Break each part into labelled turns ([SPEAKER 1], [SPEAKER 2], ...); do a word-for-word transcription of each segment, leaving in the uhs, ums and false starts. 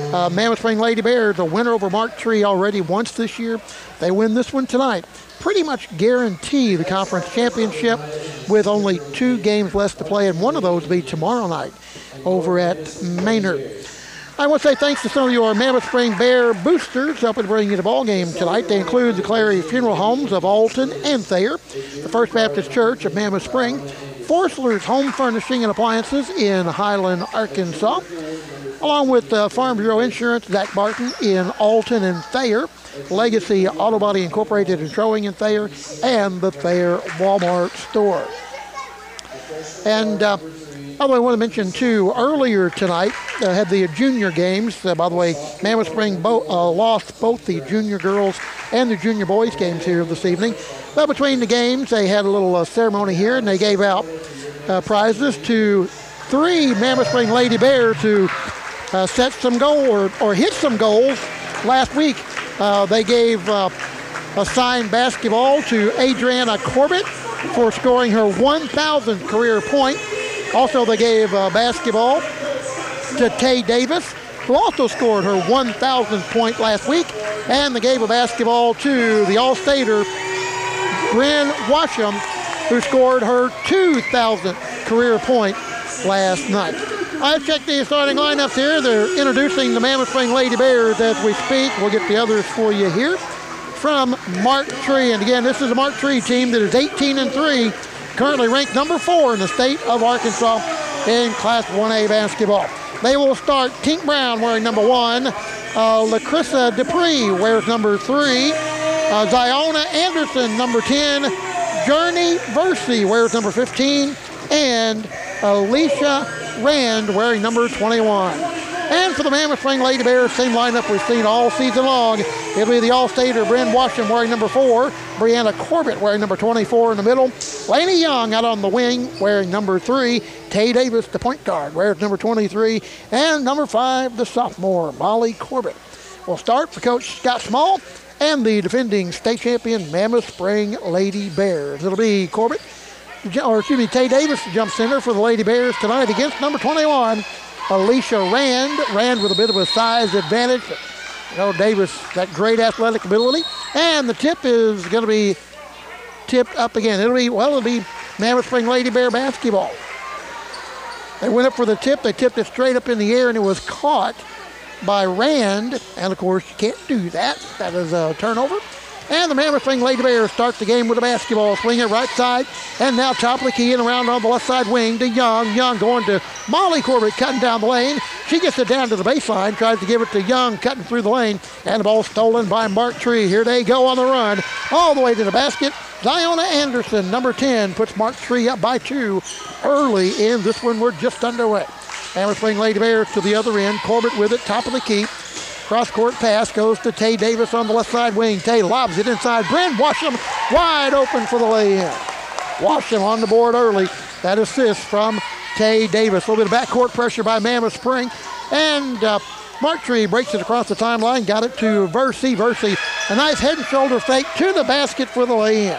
[SPEAKER 1] Uh, Mammoth Spring Lady Bears, a winner over Mark Tree already once this year. They win this one tonight. Pretty much guarantee the conference championship with only two games left to play, and one of those will be tomorrow night over at Maynard. I want to say thanks to some of your Mammoth Spring Bear boosters helping bring you the ball game tonight. They include the Clary Funeral Homes of Alton and Thayer, the First Baptist Church of Mammoth Spring, Forstler's Home Furnishing and Appliances in Highland, Arkansas, along with uh, Farm Bureau Insurance, Zach Barton in Alton and Thayer, Legacy Auto Body Incorporated in Trowing and Thayer, and the Thayer Walmart store. And uh, by the way, I want to mention, too, earlier tonight, uh, had the junior games. Uh, by the way, Mammoth Spring bo- uh, lost both the junior girls and the junior boys games here this evening. But between the games, they had a little uh, ceremony here, and they gave out uh, prizes to three Mammoth Spring Lady Bears who uh, set some goal or, or hit some goals last week. Uh, they gave uh, a signed basketball to Adriana Corbett for scoring her one thousandth career point. Also, they gave uh, basketball to Tay Davis, who also scored her one thousandth point last week. And they gave a basketball to the All-Stater, Bryn Washam, who scored her two thousandth career point last night. I checked the starting lineups here. They're introducing the Mammoth Spring Lady Bears as we speak. We'll get the others for you here from Mark Tree. And again, this is a Mark Tree team that is eighteen and three, currently ranked number four in the state of Arkansas in Class one A basketball. They will start Tink Brown wearing number one, uh, Lacrissa Dupree wears number three, uh, Ziona Anderson number ten, Journey Versey wears number fifteen, and Alicia Rand wearing number twenty-one. And for the Mammoth Spring Lady Bears, same lineup we've seen all season long. It'll be the All-Stater Bryn Washam wearing number four, Brianna Corbett wearing number twenty-four in the middle, Laney Young out on the wing wearing number three, Tay Davis, the point guard, wears number twenty-three, and number five, the sophomore, Molly Corbett. We'll start for Coach Scott Small and the defending state champion Mammoth Spring Lady Bears. It'll be Corbett, or excuse me, Tay Davis, the jump center for the Lady Bears tonight against number twenty-one, Alicia Rand. Rand with a bit of a size advantage. You know, Davis, that great athletic ability. And the tip is going to be tipped up again. It'll be, well, it'll be Mammoth Spring Lady Bear basketball. They went up for the tip. They tipped it straight up in the air, and it was caught by Rand. And, of course, you can't do that. That is a turnover. And the Mammoth Spring Lady Bears start the game with a basketball. Swing it right side. And now top of the key and around on the left side wing to Young. Young going to Molly Corbett, cutting down the lane. She gets it down to the baseline, tries to give it to Young, cutting through the lane. And the ball stolen by Mark Tree. Here they go on the run. All the way to the basket. Ziona Anderson, number ten, puts Mark Tree up by two early in this one. We're just underway. Mammoth Spring Lady Bears to the other end. Corbett with it, top of the key. Cross-court pass goes to Tay Davis on the left side wing. Tay lobs it inside. Bryn Washam wide open for the lay-in. Washam on the board early. That assist from Tay Davis. A little bit of backcourt pressure by Mammoth Spring. And uh, Mark Tree breaks it across the timeline. Got it to Versey. Versey, a nice head and shoulder fake to the basket for the lay-in.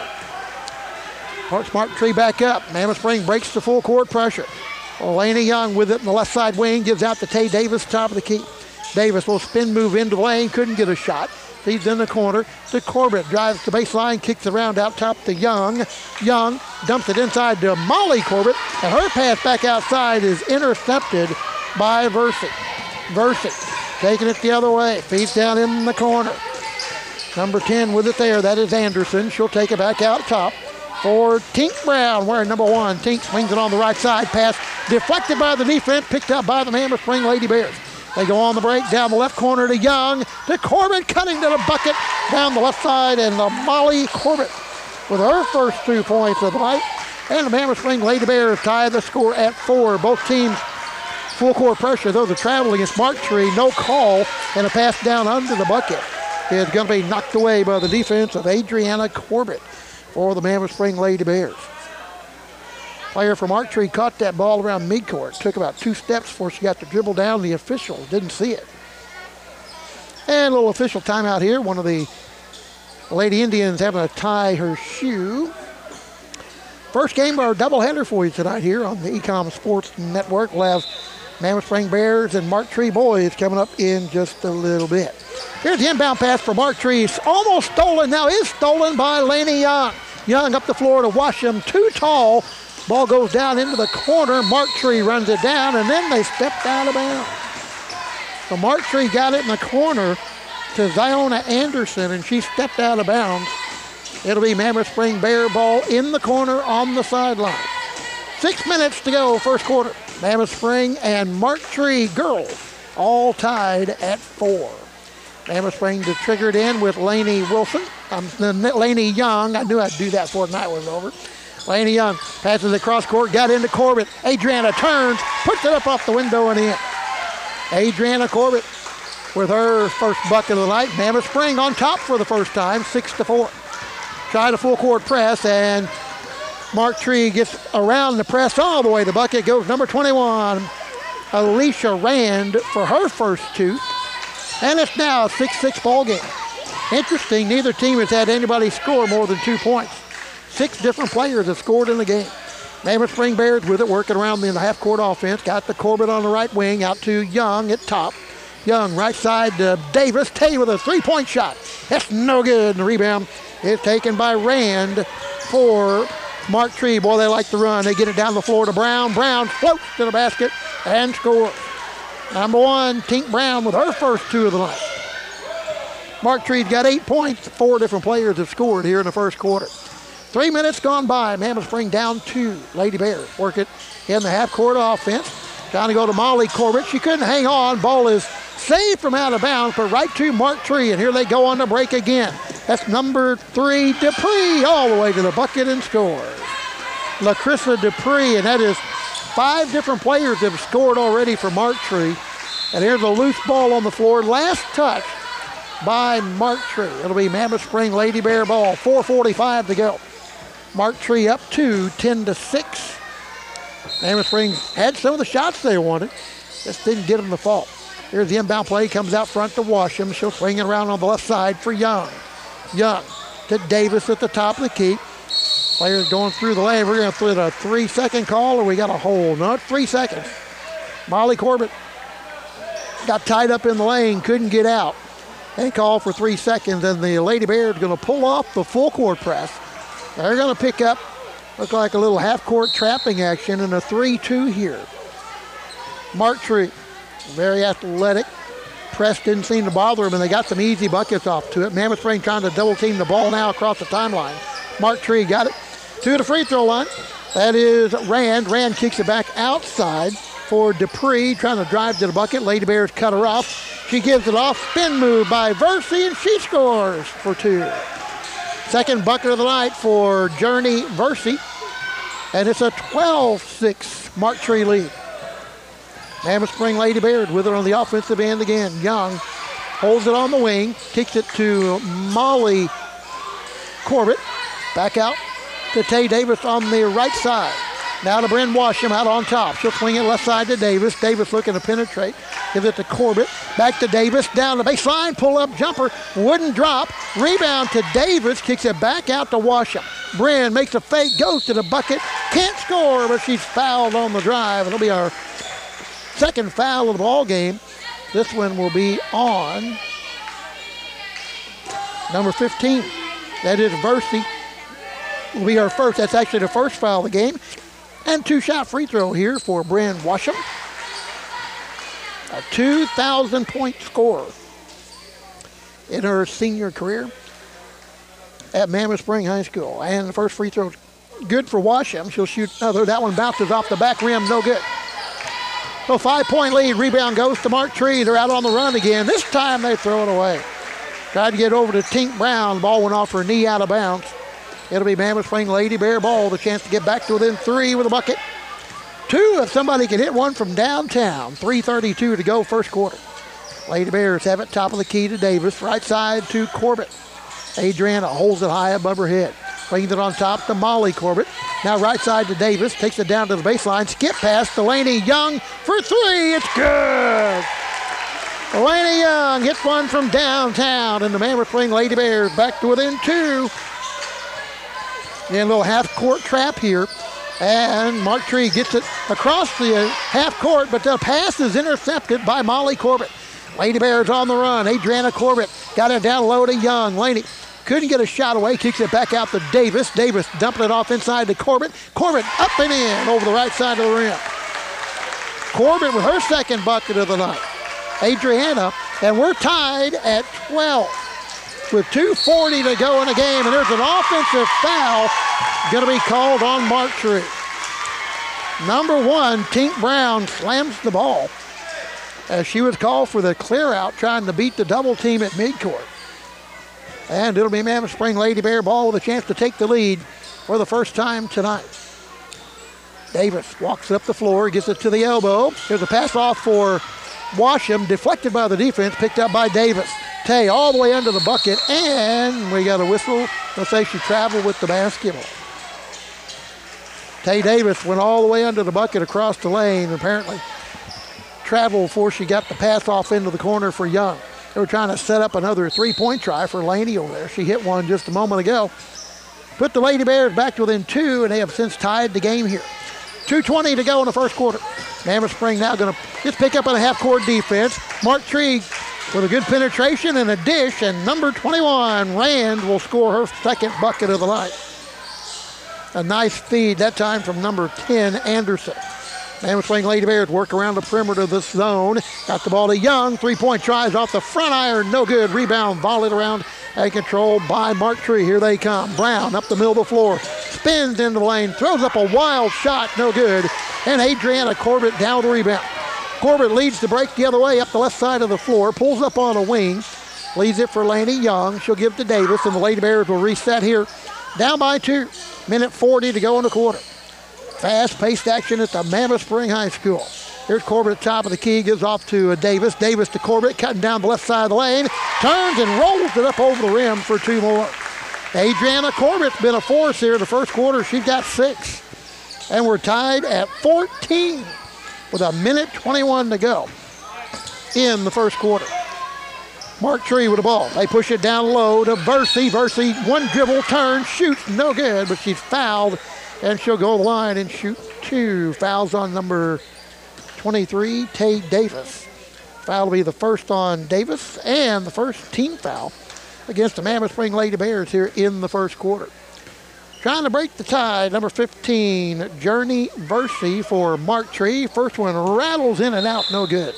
[SPEAKER 1] Parks Mark Tree back up. Mammoth Spring breaks the full court pressure. Laney Young with it in the left side wing. Gives out to Tay Davis, top of the key. Davis will spin move into the lane, couldn't get a shot. Feeds in the corner to Corbett, drives the baseline, kicks around out top to Young. Young dumps it inside to Molly Corbett, and her pass back outside is intercepted by Versey. Versey taking it the other way, feeds down in the corner. Number ten with it there, that is Anderson. She'll take it back out top for Tink Brown, wearing number one. Tink swings it on the right side, pass deflected by the defense, picked up by the Mammoth Spring Lady Bears. They go on the break, down the left corner to Young, to Corbett, cutting to the bucket, down the left side, and the Molly Corbett with her first two points of the night. And the Mammoth Spring Lady Bears tie the score at four. Both teams full court pressure, though the travel against Mark Tree, no call, and a pass down under the bucket is going to be knocked away by the defense of Adriana Corbett for the Mammoth Spring Lady Bears. Player from Mark Tree caught that ball around midcourt. Took about two steps before she got to dribble down. The official didn't see it. And a little official timeout here. One of the Lady Indians having to tie her shoe. First game of our doubleheader for you tonight here on the Ecom Sports Network. We'll have Mammoth Spring Bears and Mark Tree boys coming up in just a little bit. Here's the inbound pass for Mark Tree. It's almost stolen. Now is stolen by Laney Young. Young up the floor to Washam. Too tall. Ball goes down into the corner. Mark Tree runs it down, and then they stepped out of bounds. So Mark Tree got it in the corner to Ziona Anderson, and she stepped out of bounds. It'll be Mammoth Spring Bear ball in the corner on the sideline. Six minutes to go, first quarter. Mammoth Spring and Mark Tree girls all tied at four. Mammoth Spring to trigger it in with Laney Wilson. Um, Laney Young. I knew I'd do that before the night was over. Laney Young passes across court, got into Corbett. Adriana turns, puts it up off the window and in. Adriana Corbett with her first bucket of the night. Mammoth Spring on top for the first time, six to four. Tried a full court press, and Mark Tree gets around the press all the way. The bucket goes number twenty-one, Alicia Rand, for her first two. And it's now a six six ball game. Interesting, neither team has had anybody score more than two points. Six different players have scored in the game. Mammoth Spring Bears with it, working around in the half-court offense. Got the Corbett on the right wing, out to Young at top. Young, right side to Davis. Tay with a three-point shot. That's no good. And the rebound is taken by Rand for Mark Tree. Boy, they like to run. They get it down the floor to Brown. Brown floats to the basket and scores. Number one, Tink Brown with her first two of the night. Mark Tree's got eight points. Four different players have scored here in the first quarter. Three minutes gone by. Mammoth Spring down two. Lady Bears work it in the half-court offense. Trying to go to Molly Corbett. She couldn't hang on. Ball is saved from out of bounds, but right to Mark Tree. And here they go on the break again. That's number three, Dupree, all the way to the bucket and scores. LaCrissa Dupree, and that is five different players have scored already for Mark Tree. And here's a loose ball on the floor. Last touch by Mark Tree. It'll be Mammoth Spring Lady Bear ball. four forty-five to go. Mark Tree up two, ten to six. Mammoth Spring had some of the shots they wanted. Just didn't get them the fault. Here's the inbound play. Comes out front to Washam. She'll swing it around on the left side for Young. Young to Davis at the top of the key. Players going through the lane. We're going to throw a three-second call, or we got a hold. No, three seconds. Molly Corbett got tied up in the lane, couldn't get out. They call for three seconds, and the Lady Bears are going to pull off the full court press. They're going to pick up, look like a little half-court trapping action, and a three two here. Mark Tree, very athletic. Press didn't seem to bother him, and they got some easy buckets off to it. Mammoth Spring trying to double-team the ball now across the timeline. Mark Tree got it to the free throw line. That is Rand. Rand kicks it back outside for Dupree, trying to drive to the bucket. Lady Bears cut her off. She gives it off. Spin move by Versey, and she scores for two. Second bucket of the night for Journey Versey. And it's a twelve six Mark Tree lead. Mammoth Spring Lady Bears with it on the offensive end again. Young holds it on the wing, kicks it to Molly Corbett. Back out to Tay Davis on the right side. Now to Bryn Washam out on top. She'll swing it left side to Davis. Davis looking to penetrate. Gives it to Corbett. Back to Davis. Down the baseline. Pull up jumper. Wouldn't drop. Rebound to Davis. Kicks it back out to Washam. Bryn makes a fake. Goes to the bucket. Can't score, but she's fouled on the drive. It'll be our second foul of the ball game. This one will be on number fifteen. That is Versey. Will be our first. That's actually the first foul of the game. And two-shot free throw here for Bryn Washam. A two thousand point score in her senior career at Mammoth Spring High School. And the first free throw good for Washam. She'll shoot another. That one bounces off the back rim. No good. So five-point lead. Rebound goes to Mark Tree. They're out on the run again. This time they throw it away. Tried to get over to Tink Brown. Ball went off her knee out of bounds. It'll be Mammoth Spring Lady Bear ball. The chance to get back to within three with a bucket. Two if somebody can hit one from downtown. three thirty-two to go first quarter. Lady Bears have it top of the key to Davis. Right side to Corbett. Adriana holds it high above her head. Brings it on top to Molly Corbett. Now right side to Davis. Takes it down to the baseline. Skip pass to Laney Young for three. It's good. Laney Young hits one from downtown. And the Mammoth Spring Lady Bears back to within two. And a little half-court trap here. And Mark Tree gets it across the half court, but the pass is intercepted by Molly Corbett. Lady Bears on the run. Adriana Corbett got it down low to Young. Laney couldn't get a shot away, kicks it back out to Davis. Davis dumping it off inside to Corbett. Corbett up and in over the right side of the rim. Corbett with her second bucket of the night. Adriana, and we're tied at twelve with two forty to go in the game, and there's an offensive foul going to be called on Mark Tree. Number one, Tink Brown slams the ball as she was called for the clear out, trying to beat the double team at midcourt. And it'll be Mammoth Spring Lady Bear ball with a chance to take the lead for the first time tonight. Davis walks up the floor, gets it to the elbow. Here's a pass off for Washam, deflected by the defense, picked up by Davis. Tay all the way under the bucket, and we got a whistle. Let's say she traveled with the basketball. Tay Davis went all the way under the bucket across the lane, apparently traveled before she got the pass off into the corner for Young. They were trying to set up another three-point try for Laney over there. She hit one just a moment ago. Put the Lady Bears back to within two, and they have since tied the game here. two twenty to go in the first quarter. Mammoth Spring now going to just pick up on a half-court defense. Mark Tree with a good penetration and a dish, and number twenty-one, Rand, will score her second bucket of the night. A nice feed that time from number ten, Anderson. Mammoth Spring Lady Bears work around the perimeter of this zone. Got the ball to Young. Three-point tries off the front iron. No good. Rebound volleyed around and controlled by Mark Tree. Here they come. Brown up the middle of the floor. Spins into the lane. Throws up a wild shot. No good. And Adriana Corbett down the rebound. Corbett leads the break the other way up the left side of the floor. Pulls up on a wing. Leads it for Laney Young. She'll give it to Davis, and the Lady Bears will reset here. Down by two. Minute forty to go in the quarter. Fast-paced action at the Mammoth Spring High School. Here's Corbett at the top of the key, gives off to uh, Davis. Davis to Corbett, cutting down the left side of the lane. Turns and rolls it up over the rim for two more. Adriana Corbett's been a force here in the first quarter. She's got six. And we're tied at fourteen with a minute twenty-one to go in the first quarter. Mark Tree with the ball. They push it down low to Versey. Versey, one dribble, turn, shoots, no good, but she's fouled. And she'll go to the line and shoot two. Fouls on number twenty-three, Tay Davis. Foul will be the first on Davis and the first team foul against the Mammoth Spring Lady Bears here in the first quarter. Trying to break the tie, number fifteen, Journey Versey for Mark Tree. First one rattles in and out, no good.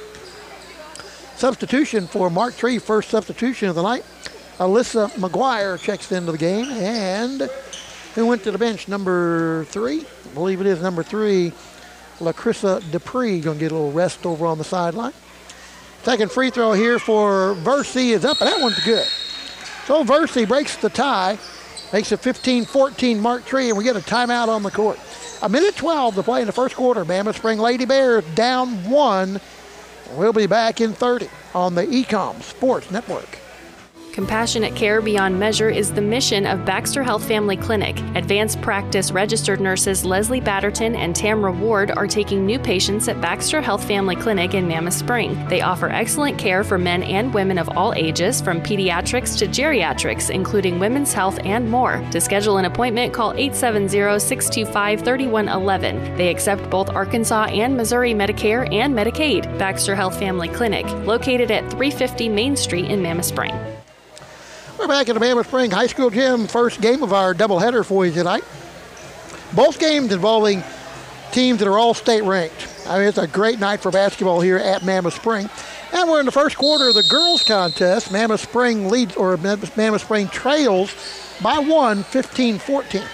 [SPEAKER 1] Substitution for Mark Tree, first substitution of the night. Alyssa McGuire checks into the game, and who went to the bench? Number three? I believe it is number three. LaCrissa Dupree going to get a little rest over on the sideline. Second free throw here for Versey is up, and that one's good. So Versey breaks the tie, makes it fifteen fourteen Mark Tree, and we get a timeout on the court. A minute twelve to play in the first quarter. Mammoth Spring Lady Bears down one. We'll be back in thirty on the E COM Sports Network.
[SPEAKER 2] Compassionate care beyond measure is the mission of Baxter Health Family Clinic. Advanced practice registered nurses Leslie Batterton and Tamra Ward are taking new patients at Baxter Health Family Clinic in Mammoth Spring. They offer excellent care for men and women of all ages, from pediatrics to geriatrics, including women's health and more. To schedule an appointment, call eight seven zero, six two five, three one one one. They accept both Arkansas and Missouri Medicare and Medicaid. Baxter Health Family Clinic, located at three fifty Main Street in Mammoth Spring.
[SPEAKER 1] We're back at the Mammoth Spring High School gym. First game of our doubleheader for you tonight. Both games involving teams that are all state ranked. I mean, it's a great night for basketball here at Mammoth Spring. And we're in the first quarter of the girls contest. Mammoth Spring leads, or Mammoth Spring trails by one, fifteen fourteen.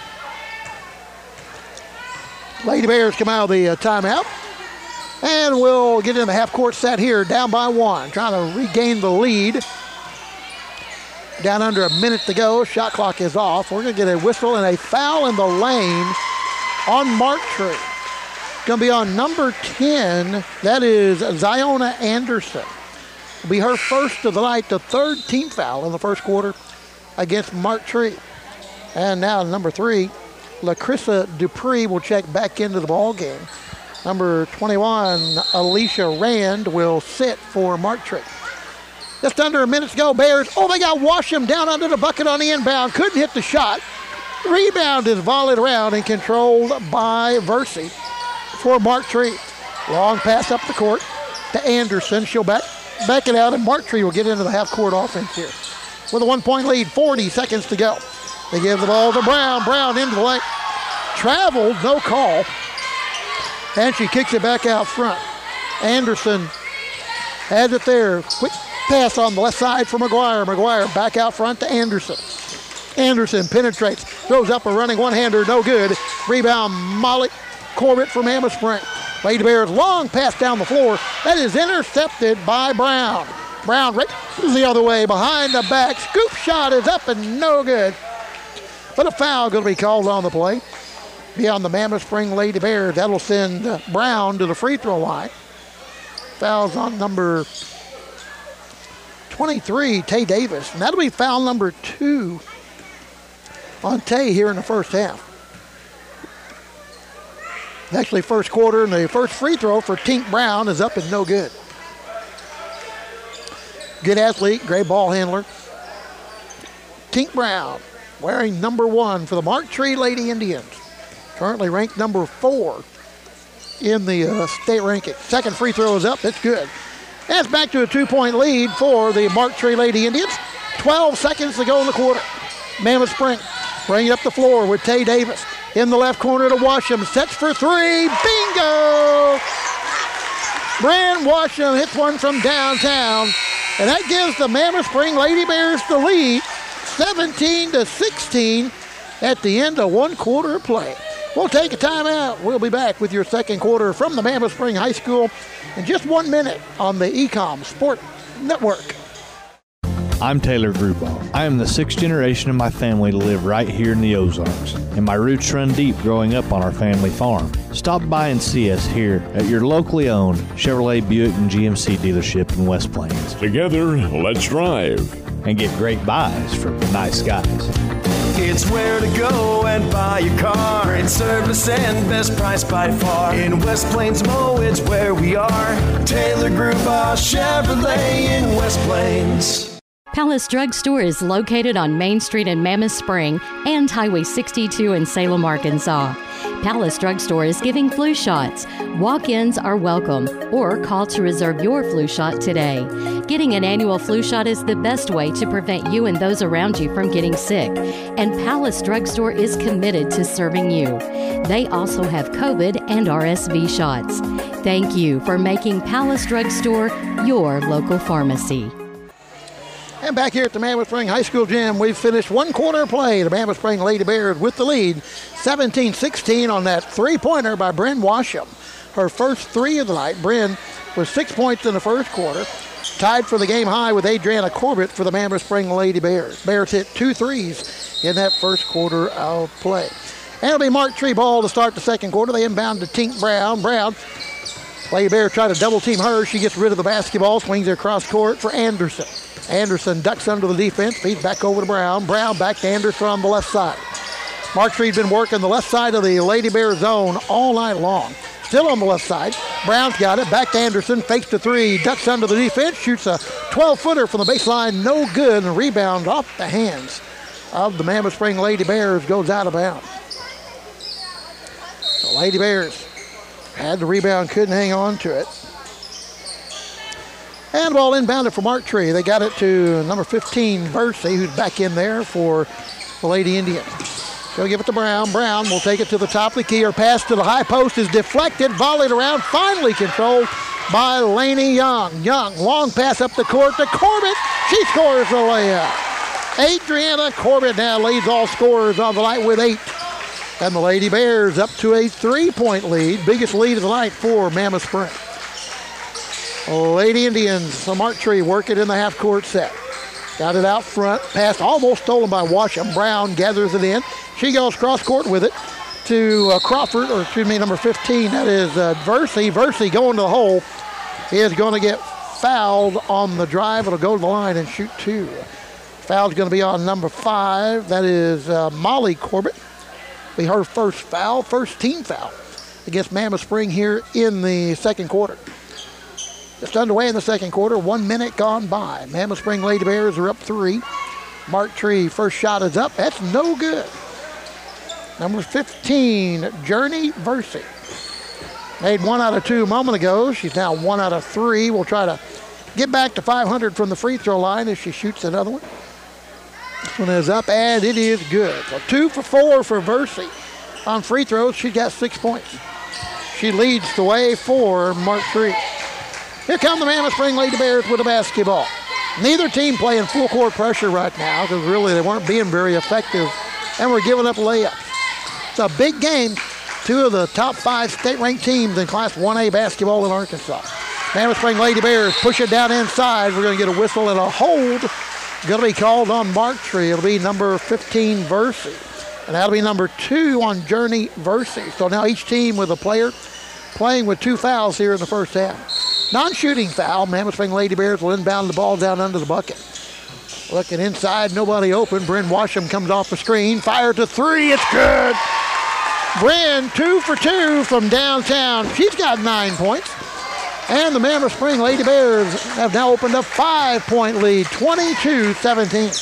[SPEAKER 1] Lady Bears come out of the uh, timeout. And we'll get in the half-court set here, down by one, trying to regain the lead. Down under a minute to go. Shot clock is off. We're going to get a whistle and a foul in the lane on Mark Tree. Going to be on number ten. That is Ziona Anderson. Will be her first of the night, the third team foul in the first quarter against Mark Tree. And now number three, LaCrissa Dupree will check back into the ball game. Number twenty-one, Alicia Rand, will sit for Mark Tree. Just under a minute to go, Bears. Oh, they got Washam down under the bucket on the inbound. Couldn't hit the shot. Rebound is volleyed around and controlled by Versey for Mark Tree. Long pass up the court to Anderson. She'll back, back it out, and Mark Tree will get into the half-court offense here. With a one-point lead, forty seconds to go. They give the ball to Brown. Brown into the lane. Traveled, no call. And she kicks it back out front. Anderson has it there. Quick pass on the left side for McGuire. McGuire back out front to Anderson. Anderson penetrates, throws up a running one-hander, no good. Rebound, Molly Corbett from Mammoth Spring. Lady Bears long pass down the floor. That is intercepted by Brown. Brown right the other way, behind the back. Scoop shot is up and no good. But a foul going to be called on the play. Be on the Mammoth Spring Lady Bears. That'll send uh, Brown to the free throw line. Fouls on number twenty-three, Tay Davis. And that'll be foul number two on Tay here in the first half. Actually, first quarter, and the first free throw for Tink Brown is up and no good. Good athlete, great ball handler. Tink Brown wearing number one for the Mark Tree Lady Indians. Currently ranked number four in the uh, state ranking. Second free throw is up, that's good. That's back to a two-point lead for the Mark Tree Lady Indians. twelve seconds to go in the quarter. Mammoth Spring bringing up the floor with Tay Davis. In the left corner to Washam, sets for three, bingo! Bryn Washam hits one from downtown, and that gives the Mammoth Spring Lady Bears the lead, seventeen to sixteen at the end of one quarter of play. We'll take a timeout. We'll be back with your second quarter from the Mammoth Spring High School in just one minute on the E COM Sport Network.
[SPEAKER 3] I'm Taylor Grubaugh. I am the sixth generation of my family to live right here in the Ozarks, and my roots run deep growing up on our family farm. Stop by and see us here at your locally owned Chevrolet Buick and G M C dealership in West Plains.
[SPEAKER 4] Together, let's drive.
[SPEAKER 3] And get great buys from the nice guys.
[SPEAKER 5] It's where to go and buy your car. Great service and best price by far. In West Plains Mo, it's where we are. Taylor Grubaugh Chevrolet in West Plains.
[SPEAKER 6] Palace Drug Store is located on Main Street in Mammoth Spring and Highway sixty-two in Salem, Arkansas. Palace Drug Store is giving flu shots. Walk-ins are welcome, or call to reserve your flu shot today. Getting an annual flu shot is the best way to prevent you and those around you from getting sick, and Palace Drug Store is committed to serving you. They also have COVID and R S V shots. Thank you for making Palace Drug Store your local pharmacy.
[SPEAKER 1] And back here at the Mammoth Spring High School gym, we've finished one quarter play. The Mammoth Spring Lady Bears with the lead, seventeen sixteen on that three-pointer by Bryn Washam. Her first three of the night. Bryn was six points in the first quarter. Tied for the game high with Adriana Corbett for the Mammoth Spring Lady Bears. Bears hit two threes in that first quarter of play. And it'll be Mark Tree ball to start the second quarter. They inbound to Tink Brown. Brown, Lady Bears try to double-team her. She gets rid of the basketball, swings her across court for Anderson. Anderson ducks under the defense, feeds back over to Brown. Brown back to Anderson on the left side. Mark Tree's been working the left side of the Lady Bear zone all night long. Still on the left side. Brown's got it. Back to Anderson. Fakes the three. Ducks under the defense. Shoots a twelve-footer from the baseline. No good. And rebound off the hands of the Mammoth Spring Lady Bears goes out of bounds. The Lady Bears had the rebound, couldn't hang on to it. And ball inbounded for Mark Tree. They got it to number fifteen, Versey, who's back in there for the Lady Indians. She'll give it to Brown. Brown will take it to the top of the key. Her pass to the high post is deflected, volleyed around, finally controlled by Lainey Young. Young, long pass up the court to Corbett. She scores the layup. Adriana Corbett now leads all scorers on the night with eight. And the Lady Bears up to a three-point lead. Biggest lead of the night for Mammoth Spring. Lady Indians, so Mark Tree work it in the half-court set. Got it out front. Pass almost stolen by Washam. Brown gathers it in. She goes cross-court with it to uh, Crawford, or excuse me, number fifteen. That is uh, Versey. Versey going to the hole. He is going to get fouled on the drive. It'll go to the line and shoot two. Foul's going to be on number five. That is uh, Molly Corbett. Be her first foul, first team foul against Mammoth Spring here in the second quarter. Just underway in the second quarter, one minute gone by. Mammoth Spring Lady Bears are up three. Mark Tree, first shot is up. That's no good. Number fifteen, Journey Versey. Made one out of two a moment ago. She's now one out of three. We'll try to get back to five hundred from the free throw line as she shoots another one. This one is up, and it is good. So two for four for Versey. On free throws, she got six points. She leads the way for Mark Tree. Here come the Mammoth Spring Lady Bears with the basketball. Neither team playing full court pressure right now because really they weren't being very effective and were giving up layups. It's a big game. Two of the top five state-ranked teams in Class one A basketball in Arkansas. Mammoth Spring Lady Bears push it down inside. We're going to get a whistle and a hold. Going to be called on Mark Tree. It'll be number fifteen, Versey. And that'll be number two on Journey Versey. So now each team with a player playing with two fouls here in the first half. Non-shooting foul. Mammoth Spring Lady Bears will inbound the ball down under the bucket. Looking inside, nobody open. Bryn Washam comes off the screen. Fire to three. It's good. Bryn, two for two from downtown. She's got nine points. And the Mammoth Spring Lady Bears have now opened a five-point lead, twenty-two seventeen.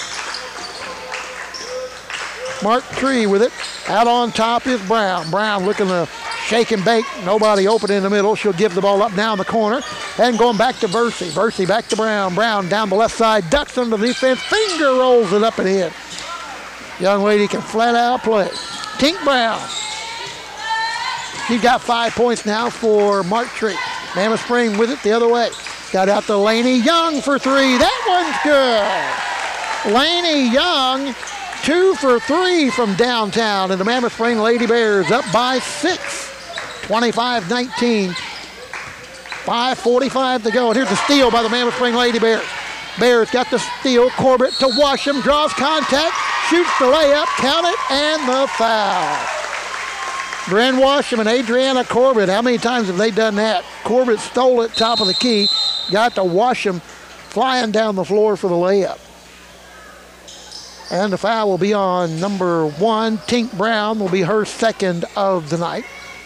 [SPEAKER 1] Mark Tree with it. Out on top is Brown. Brown looking to shake and bake. Nobody open in the middle. She'll give the ball up now in the corner. And going back to Versey. Versey back to Brown. Brown down the left side. Ducks under the defense. Finger rolls it up and in. Young lady can flat out play. Tink Brown. She's got five points now for Mark Tree. Mammoth Spring with it the other way. Got out to Laney Young for three. That one's good. Laney Young, two for three from downtown. And the Mammoth Spring Lady Bears up by six. twenty-five nineteen. five forty-five to go. And here's the steal by the Mammoth Spring Lady Bears. Bears got the steal. Corbett to Washam. Draws contact. Shoots the layup. Count it. And the foul. Bryn Washam and Adriana Corbett. How many times have they done that? Corbett stole it top of the key. Got to Washam flying down the floor for the layup. And the foul will be on number one. Tink Brown will be her second of the night.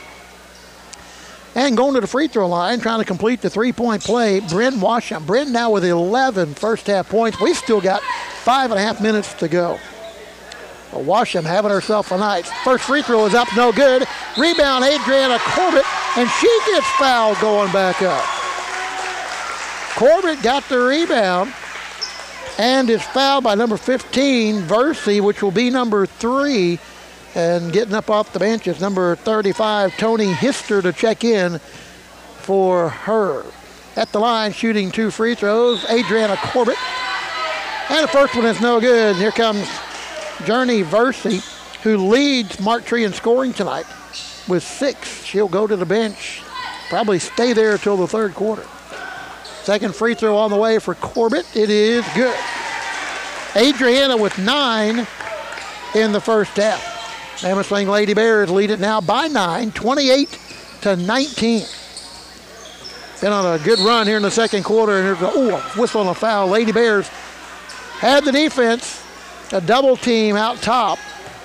[SPEAKER 1] And going to the free throw line, trying to complete the three-point play, Bryn Washam. Bryn now with eleven first half points. We've still got five and a half minutes to go. But Washam having herself a night. First free throw is up, no good. Rebound, Adriana Corbett, and she gets fouled going back up. Corbett got the rebound and is fouled by number fifteen, Versey, which will be number three. And getting up off the bench is number thirty-five, Tony Hister, to check in for her. At the line, shooting two free throws, Adriana Corbett. And the first one is no good. Here comes Journey Versey, who leads Mark Tree in scoring tonight with six. She'll go to the bench, probably stay there until the third quarter. Second free throw on the way for Corbett. It is good. Adriana with nine in the first half. Mammoth Spring Lady Bears lead it now by nine, twenty-eight to nineteen. Been on a good run here in the second quarter, and there's a oh, whistle on a foul. Lady Bears had the defense. A double team out top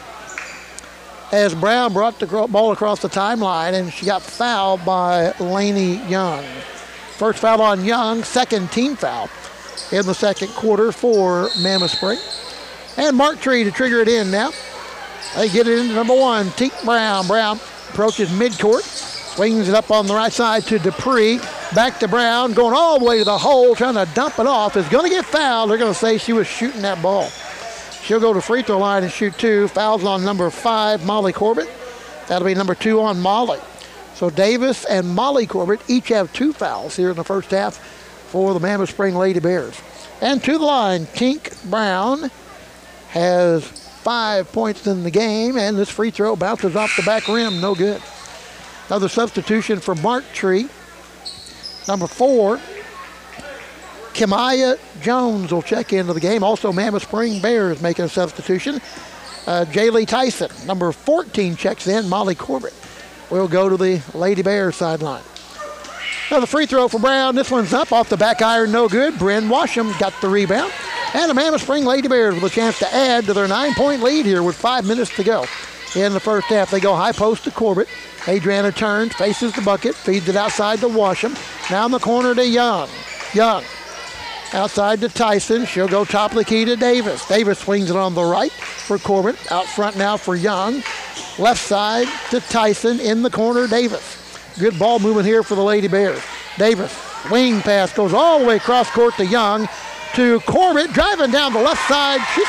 [SPEAKER 1] as Brown brought the ball across the timeline, and she got fouled by Laney Young. First foul on Young, second team foul in the second quarter for Mammoth Spring. And Mark Tree to trigger it in now. They get it into number one, Tink Brown. Brown approaches midcourt, swings it up on the right side to Dupree. Back to Brown, going all the way to the hole, trying to dump it off. Is going to get fouled. They're going to say she was shooting that ball. She'll go to free throw line and shoot two. Fouls on number five, Molly Corbett. That'll be number two on Molly. So Davis and Molly Corbett each have two fouls here in the first half for the Mammoth Spring Lady Bears. And to the line, Tink Brown has five points in the game, and this free throw bounces off the back rim, no good. Another substitution for Mark Tree. Number four, Kimaya Jones will check into the game. Also, Mammoth Spring Bears making a substitution. Uh, Jaylee Tyson, number fourteen, checks in. Molly Corbett will go to the Lady Bears sideline. Another free throw for Brown. This one's up off the back iron, no good. Bryn Washam got the rebound. And the Mammoth Spring Lady Bears with a chance to add to their nine-point lead here with five minutes to go. In the first half, they go high post to Corbett. Adriana turns, faces the bucket, feeds it outside to Washam. Now in the corner to Young. Young. Outside to Tyson. She'll go top of the key to Davis. Davis swings it on the right for Corbett. Out front now for Young. Left side to Tyson. In the corner, Davis. Good ball movement here for the Lady Bears. Davis, wing pass goes all the way across court to Young. To Corbett, driving down the left side. She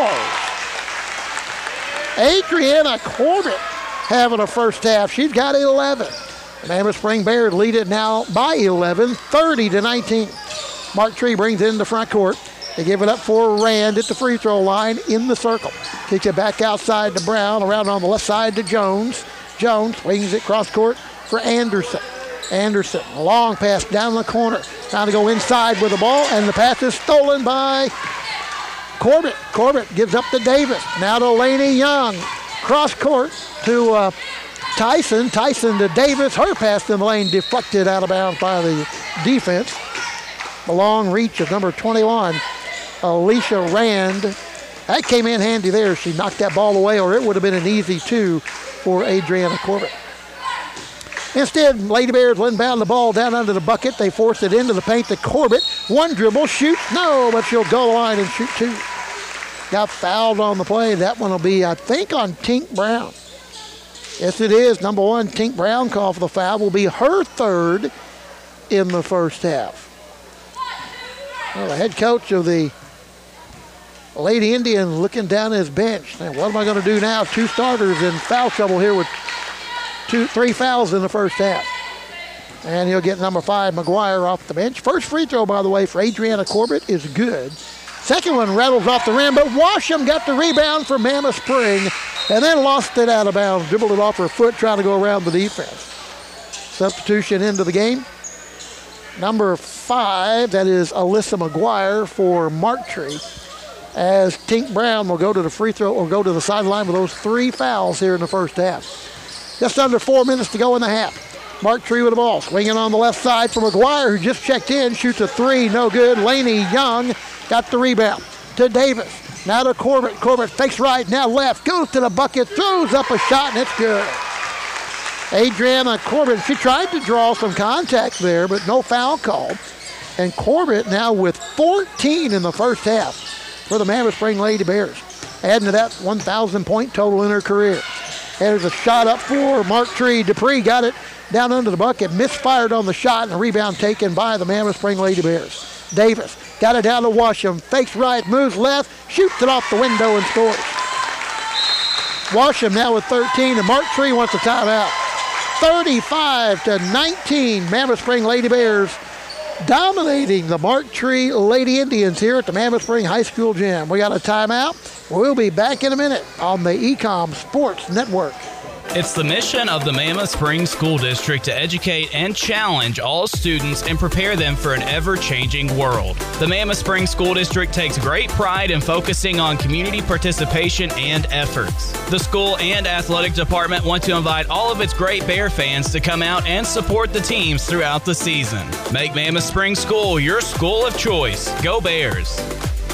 [SPEAKER 1] scores. Adriana Corbett having a first half. She's got eleven. The Mammoth Spring Bears lead it now by eleven, thirty to nineteen. Mark Tree brings it in the front court. They give it up for Rand at the free throw line in the circle. Kicks it back outside to Brown, around on the left side to Jones. Jones swings it cross court for Anderson. Anderson, a long pass down the corner. Trying to go inside with the ball, and the pass is stolen by Corbett. Corbett gives up to Davis. Now to Laney Young. Cross court to uh, Tyson. Tyson to Davis. Her pass in the lane deflected out of bounds by the defense. The long reach of number twenty-one, Alicia Rand. That came in handy there. She knocked that ball away, or it would have been an easy two for Adriana Corbett. Instead, Lady Bears inbound the ball down under the bucket. They force it into the paint to Corbett. One dribble, shoot, no, but she'll go the line and shoot two. Got fouled on the play. That one will be, I think, on Tink Brown. Yes, it is. Number one, Tink Brown called for the foul. Will be her third in the first half. Well, the head coach of the Lady Indians looking down his bench. Now, what am I going to do now? Two starters in foul trouble here with two, three fouls in the first half. And he'll get number five, McGuire, off the bench. First free throw, by the way, for Adriana Corbett is good. Second one rattles off the rim, but Washam got the rebound for Mammoth Spring and then lost it out of bounds, dribbled it off her foot, trying to go around the defense. Substitution into the game. Number five, that is Alyssa McGuire for Marktree, as Tink Brown will go to the free throw or go to the sideline with those three fouls here in the first half. Just under four minutes to go in the half. Marktree with the ball, swinging on the left side for McGuire, who just checked in, shoots a three, no good. Laney Young got the rebound to Davis. Now to Corbett. Corbett fakes right, now left, goes to the bucket, throws up a shot, and it's good. Adriana Corbett, she tried to draw some contact there, but no foul called. And Corbett now with fourteen in the first half for the Mammoth Spring Lady Bears, adding to that one thousand point total in her career. There's a shot up for Marktree. Dupree got it down under the bucket, misfired on the shot, and a rebound taken by the Mammoth Spring Lady Bears. Davis got it down to Washam, fakes right, moves left, shoots it off the window and scores. Washam now with thirteen, and Marktree wants a timeout. thirty-five to nineteen, Mammoth Spring Lady Bears dominating the Marktree Lady Indians here at the Mammoth Spring High School Gym. We got a timeout. We'll be back in a minute on the E COM Sports Network.
[SPEAKER 7] It's the mission of the Mammoth Spring School District to educate and challenge all students and prepare them for an ever-changing world. The Mammoth Spring School District takes great pride in focusing on community participation and efforts. The school and athletic department want to invite all of its great Bear fans to come out and support the teams throughout the season. Make Mammoth Spring School your school of choice. Go Bears!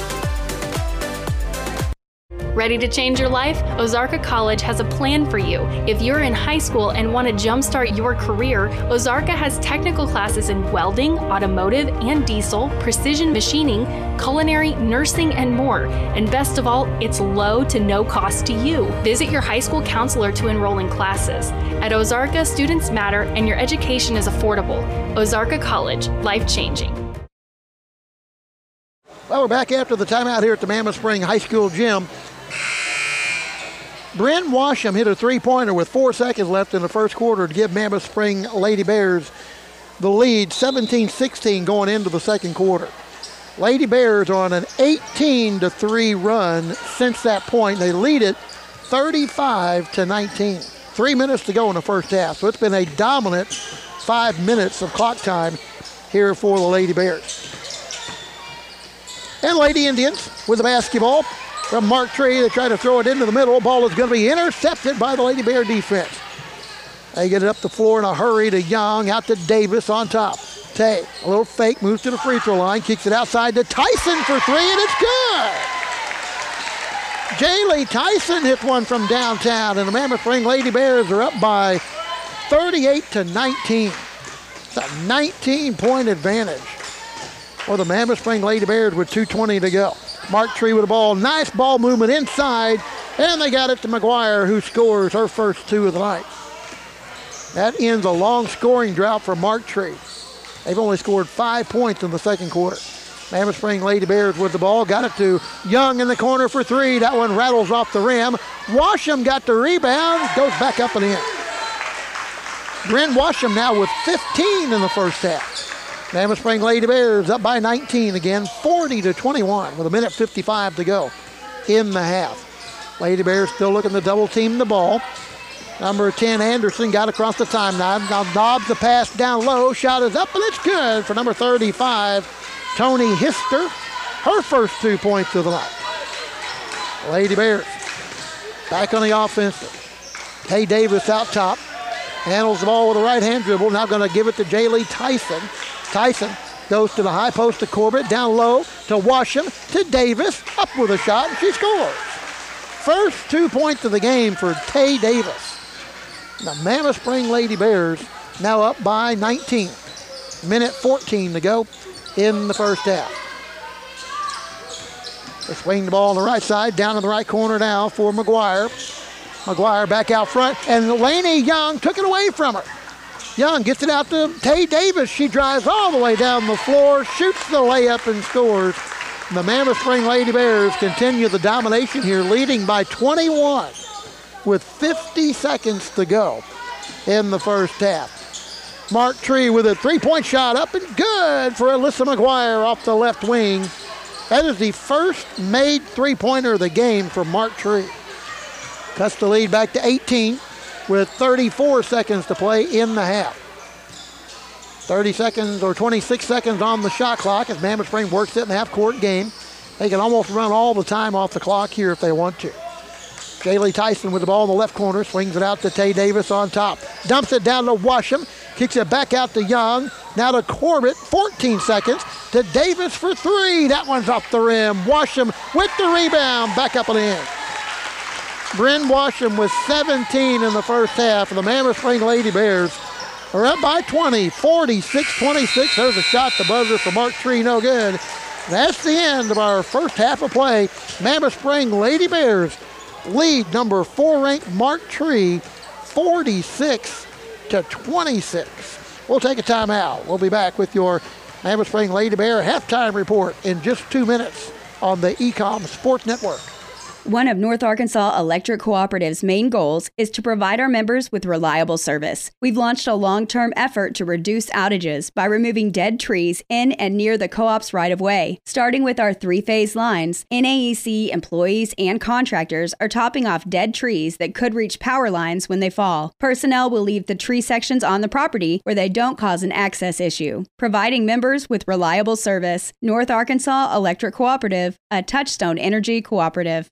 [SPEAKER 2] Ready to change your life? Ozarka College has a plan for you. If you're in high school and want to jumpstart your career, Ozarka has technical classes in welding, automotive and diesel, precision machining, culinary, nursing, and more. And best of all, it's low to no cost to you. Visit your high school counselor to enroll in classes. At Ozarka, students matter and your education is affordable. Ozarka College, life-changing.
[SPEAKER 1] Well, we're back after the timeout here at the Mammoth Spring High School Gym. Bryn Washam hit a three-pointer with four seconds left in the first quarter to give Mammoth Spring Lady Bears the lead, seventeen sixteen going into the second quarter. Lady Bears are on an eighteen to three run since that point. They lead it thirty-five to nineteen. Three minutes to go in the first half, so it's been a dominant five minutes of clock time here for the Lady Bears. And Lady Indians with the basketball. From Marktree, they try to throw it into the middle. Ball is going to be intercepted by the Lady Bear defense. They get it up the floor in a hurry to Young, out to Davis on top. Tay, a little fake, moves to the free throw line, kicks it outside to Tyson for three, and it's good. Jaylee Tyson hits one from downtown, and the Mammoth Spring Lady Bears are up by thirty-eight to nineteen. It's a nineteen-point advantage for the Mammoth Spring Lady Bears with two twenty to go. Marktree with the ball. Nice ball movement inside And they got it to McGuire, who scores her first two of the night. That ends a long scoring drought for Mark Tree. They've only scored five points in the second quarter. Mammoth Spring Lady Bears with the ball. Got it to Young in the corner for three. That one rattles off the rim. Washam got the rebound. Goes back up and in. Bryn Washam now with fifteen in the first half. Mammoth Spring Lady Bears up by nineteen again, forty to twenty-one with a minute fifty-five to go in the half. Lady Bears still looking to double team the ball. Number ten, Anderson, got across the timeline. Now Dobbs the pass down low. Shot is up, and it's good for number thirty-five, Tony Hister. Her first two points of the night. Lady Bears back on the offensive. Tay Davis out top. Handles the ball with a right-hand dribble. Now going to give it to Jaylee Tyson. Tyson goes to the high post to Corbett. Down low to Washam. To Davis. Up with a shot, and she scores. First two points of the game for Tay Davis. The Mammoth Spring Lady Bears now up by nineteen. Minute fourteen to go in the first half. They swing the ball on the right side, down in the right corner now for McGuire. McGuire back out front, and Lainey Young took it away from her. Young gets it out to Tay Davis. She drives all the way down the floor, shoots the layup, and scores. The Mammoth Spring Lady Bears continue the domination here, leading by twenty-one with fifty seconds to go in the first half. Mark Tree with a three-point shot up and good for Alyssa McGuire off the left wing. That is the first made three-pointer of the game for Mark Tree. Cuts the lead back to eighteen with thirty-four seconds to play in the half. thirty seconds or twenty-six seconds on the shot clock as Mammoth Spring works it in the half-court game. They can almost run all the time off the clock here if they want to. Jaylee Tyson with the ball in the left corner, swings it out to Tay Davis on top. Dumps it down to Washam, kicks it back out to Young. Now to Corbett, fourteen seconds, to Davis for three. That one's off the rim. Washam with the rebound, back up and in. Bryn Washam with seventeen in the first half, and the Mammoth Spring Lady Bears are up by twenty, forty-six twenty-six. There's a shot, the buzzer for Mark Tree, no good. That's the end of our first half of play. Mammoth Spring Lady Bears lead number four ranked Mark Tree, forty-six to twenty-six. We'll take a timeout. We'll be back with your Mammoth Spring Lady Bear halftime report in just two minutes on the E COM Sports Network.
[SPEAKER 8] One of North Arkansas Electric Cooperative's main goals is to provide our members with reliable service. We've launched a long-term effort to reduce outages by removing dead trees in and near the co-op's right-of-way. Starting with our three-phase lines, N A E C employees and contractors are topping off dead trees that could reach power lines when they fall. Personnel will leave the tree sections on the property where they don't cause an access issue. Providing members with reliable service. North Arkansas Electric Cooperative, a Touchstone Energy cooperative.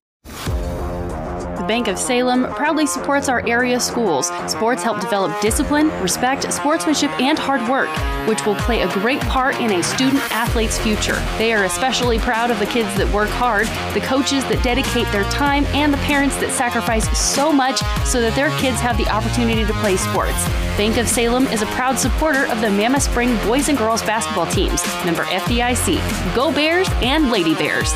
[SPEAKER 2] The Bank of Salem proudly supports our area schools. Sports help develop discipline, respect, sportsmanship, and hard work, which will play a great part in a student-athlete's future. They are especially proud of the kids that work hard, the coaches that dedicate their time, and the parents that sacrifice so much so that their kids have the opportunity to play sports. Bank of Salem is a proud supporter of the Mammoth Spring boys and girls basketball teams, member F D I C. Go Bears and Lady Bears.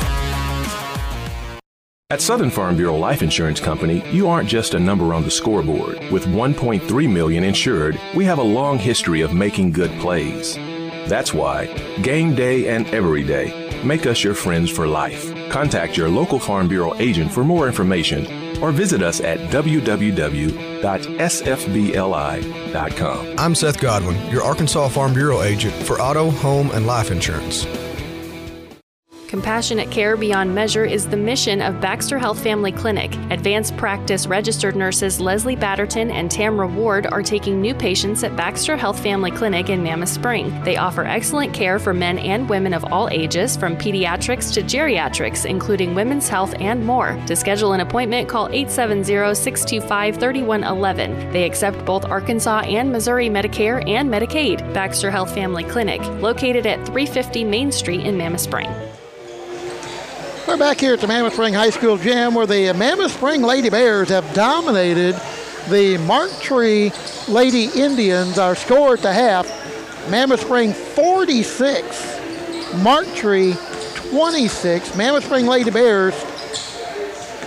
[SPEAKER 9] At Southern Farm Bureau Life Insurance Company, you aren't just a number on the scoreboard. With one point three million insured, we have a long history of making good plays. That's why game day and every day make us your friends for life. Contact your local Farm Bureau agent for more information or visit us at w w w dot s f b l i dot com.
[SPEAKER 10] I'm Seth Godwin, your Arkansas Farm Bureau agent for auto, home, and life insurance.
[SPEAKER 2] Compassionate care beyond measure is the mission of Baxter Health Family Clinic. Advanced practice registered nurses Leslie Batterton and Tamra Ward are taking new patients at Baxter Health Family Clinic in Mammoth Spring. They offer excellent care for men and women of all ages, from pediatrics to geriatrics, including women's health and more. To schedule an appointment, call eight seven zero, six two five, three one one one. They accept both Arkansas and Missouri Medicare and Medicaid. Baxter Health Family Clinic, located at three fifty Main Street in Mammoth Spring.
[SPEAKER 1] We're back here at the Mammoth Spring High School gym where the Mammoth Spring Lady Bears have dominated the Mark Tree Lady Indians. Our score at the half, Mammoth Spring forty-six, Mark Tree twenty-six. Mammoth Spring Lady Bears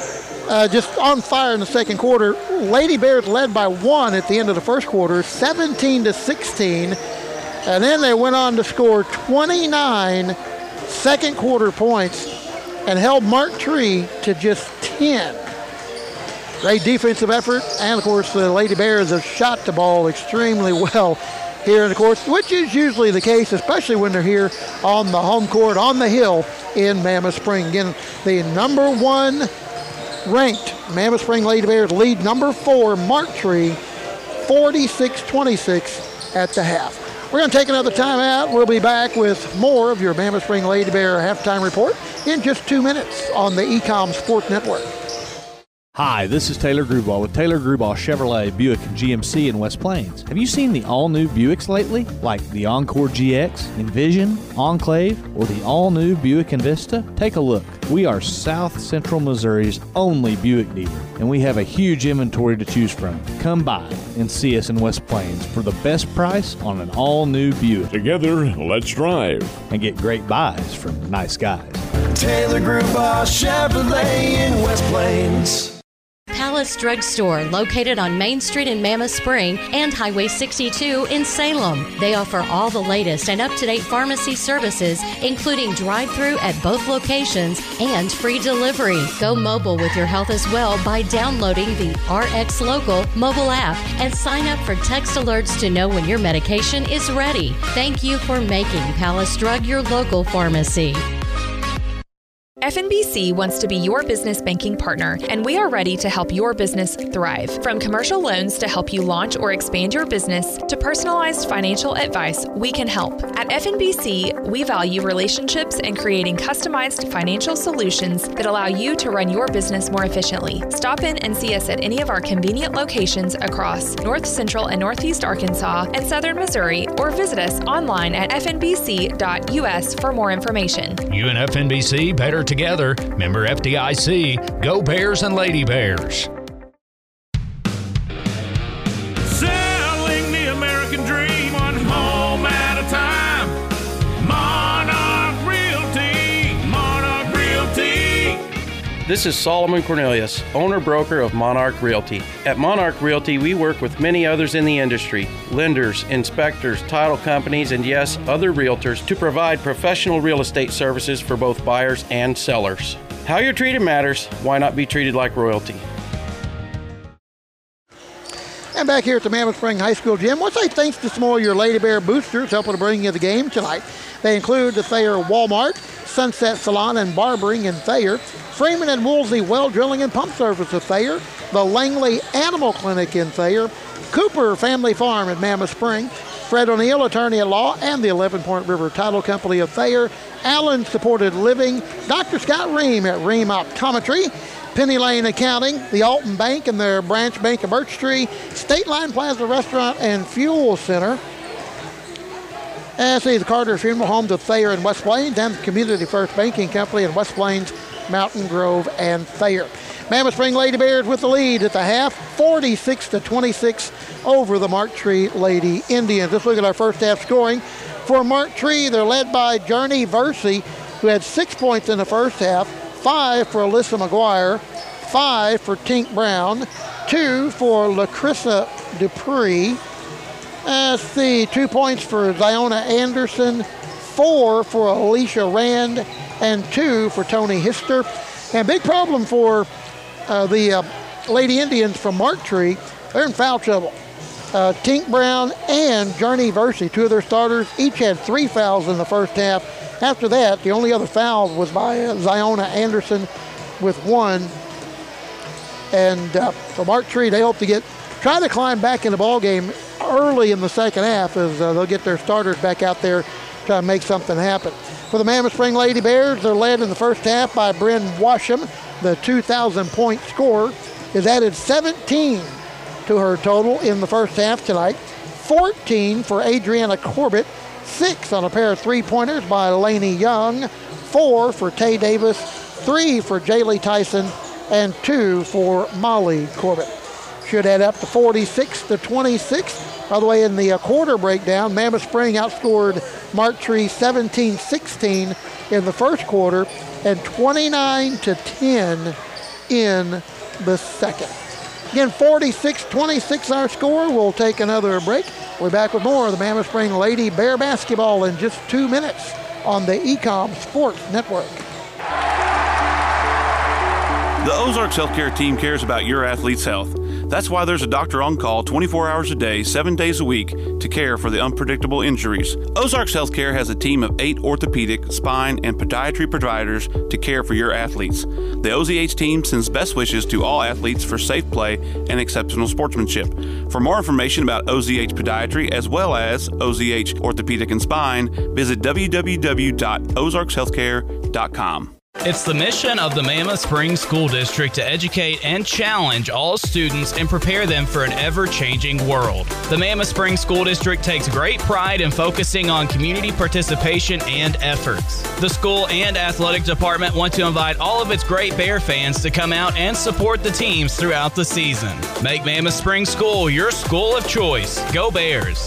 [SPEAKER 1] uh, just on fire in the second quarter. Lady Bears led by one at the end of the first quarter, seventeen to sixteen. And then they went on to score twenty-nine second quarter points and held Mark Tree to just ten. Great defensive effort. And, of course, the Lady Bears have shot the ball extremely well here in the course, which is usually the case, especially when they're here on the home court, on the hill in Mammoth Spring. Again, the number one ranked Mammoth Spring Lady Bears lead number four, Mark Tree, forty-six twenty-six at the half. We're going to take another time out. We'll be back with more of your Mammoth Spring Lady Bear halftime report in just two minutes on the E-Com Sports Network.
[SPEAKER 3] Hi, this is Taylor Grubauer with Taylor Grubauer Chevrolet, Buick, and G M C in West Plains. Have you seen the all-new Buicks lately? Like the Encore G X, Envision, Enclave, or the all-new Buick Envista? Take a look. We are South Central Missouri's only Buick dealer, and we have a huge inventory to choose from. Come by and see us in West Plains for the best price on an all-new Buick.
[SPEAKER 4] Together, let's drive.
[SPEAKER 3] And get great buys from nice guys.
[SPEAKER 5] Taylor Grubauer Chevrolet in West Plains.
[SPEAKER 6] Palace Drug Store, located on Main Street in Mammoth Spring and Highway sixty-two in Salem. They offer all the latest and up-to-date pharmacy services, including drive-through at both locations and free delivery. Go mobile with your health as well by downloading the R X Local mobile app and sign up for text alerts to know when your medication is ready. Thank you for making Palace Drug your local pharmacy.
[SPEAKER 11] F N B C wants to be your business banking partner, and we are ready to help your business thrive. From commercial loans to help you launch or expand your business to personalized financial advice, we can help. At F N B C, we value relationships and creating customized financial solutions that allow you to run your business more efficiently. Stop in and see us at any of our convenient locations across North Central and Northeast Arkansas and Southern Missouri, or visit us online at f n b c dot u s for more information.
[SPEAKER 12] You and F N B C better together. Member F D I C. Go Bears and Lady Bears.
[SPEAKER 13] Selling the American dream one home at a time. Monarch Realty. Monarch Realty.
[SPEAKER 14] This is Solomon Cornelius, owner-broker of Monarch Realty. At Monarch Realty, we work with many others in the industry, lenders, inspectors, title companies, and yes, other realtors to provide professional real estate services for both buyers and sellers. How you're treated matters. Why not be treated like royalty?
[SPEAKER 1] And back here at the Mammoth Spring High School gym, let's say thanks to some of your Lady Bear boosters helping to bring you the game tonight. They include the Thayer Walmart, Sunset Salon and Barbering in Thayer, Freeman and Woolsey Well Drilling and Pump Service of Thayer, the Langley Animal Clinic in Thayer, Cooper Family Farm in Mammoth Spring, Fred O'Neill, attorney at law, and the eleven Point River Title Company of Thayer, Allen Supported Living, Doctor Scott Ream at Ream Optometry, Penny Lane Accounting, the Alton Bank and their branch bank of Birch Tree, State Line Plaza Restaurant and Fuel Center, and see the Carter Funeral Home to Thayer and West Plains, and the Community First Banking Company in West Plains, Mountain Grove, and Thayer. Mammoth Spring Lady Bears with the lead at the half, forty-six to twenty-six over the Mark Tree Lady Indians. Let's look at our first half scoring. For Mark Tree, they're led by Journey Versey, who had six points in the first half, five for Alyssa McGuire, five for Tink Brown, two for LaCrissa Dupree. Let's see, two points for Ziona Anderson, four for Alicia Rand, and two for Tony Hister. And big problem for uh, the uh, Lady Indians from Mark Tree, they're in foul trouble. Uh, Tink Brown and Journey Versey, two of their starters, each had three fouls in the first half. After that, the only other foul was by uh, Ziona Anderson with one. And uh, for Mark Tree, they hope to get try to climb back in the ball game early in the second half as uh, they'll get their starters back out there try to make something happen. For the Mammoth Spring Lady Bears, they're led in the first half by Bryn Washam. The two thousand point scorer has added seventeen to her total in the first half tonight. fourteen for Adriana Corbett, six on a pair of three-pointers by Lainey Young, four for Tay Davis, three for Jaylee Tyson, and two for Molly Corbett. Should add up to forty-six to twenty-six. By the way, in the uh, quarter breakdown, Mammoth Spring outscored Mark Tree seventeen sixteen in the first quarter and twenty-nine to ten in the second. Again, forty-six twenty-six our score. We'll take another break. We're back with more of the Mammoth Spring Lady Bear basketball in just two minutes on the Ecom Sports Network.
[SPEAKER 15] The Ozarks Healthcare team cares about your athlete's health. That's why there's a doctor on call twenty-four hours a day, seven days a week to care for the unpredictable injuries. Ozarks Healthcare has a team of eight orthopedic, spine, and podiatry providers to care for your athletes. The O Z H team sends best wishes to all athletes for safe play and exceptional sportsmanship. For more information about O Z H Podiatry as well as O Z H Orthopedic and Spine, visit w w w dot ozarks healthcare dot com.
[SPEAKER 7] It's the mission of the Mammoth Spring School District to educate and challenge all students and prepare them for an ever-changing world. The Mammoth Spring School District takes great pride in focusing on community participation and efforts. The school and athletic department want to invite all of its great Bear fans to come out and support the teams throughout the season. Make Mammoth Spring School your school of choice. Go Bears!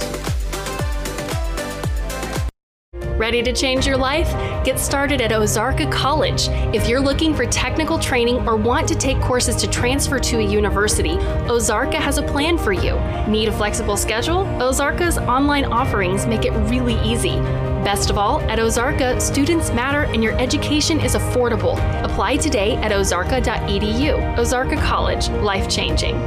[SPEAKER 2] Ready to change your life? Get started at Ozarka College. If you're looking for technical training or want to take courses to transfer to a university, Ozarka has a plan for you. Need a flexible schedule? Ozarka's online offerings make it really easy. Best of all, at Ozarka, students matter and your education is affordable. Apply today at ozarka dot e d u. Ozarka College, life-changing.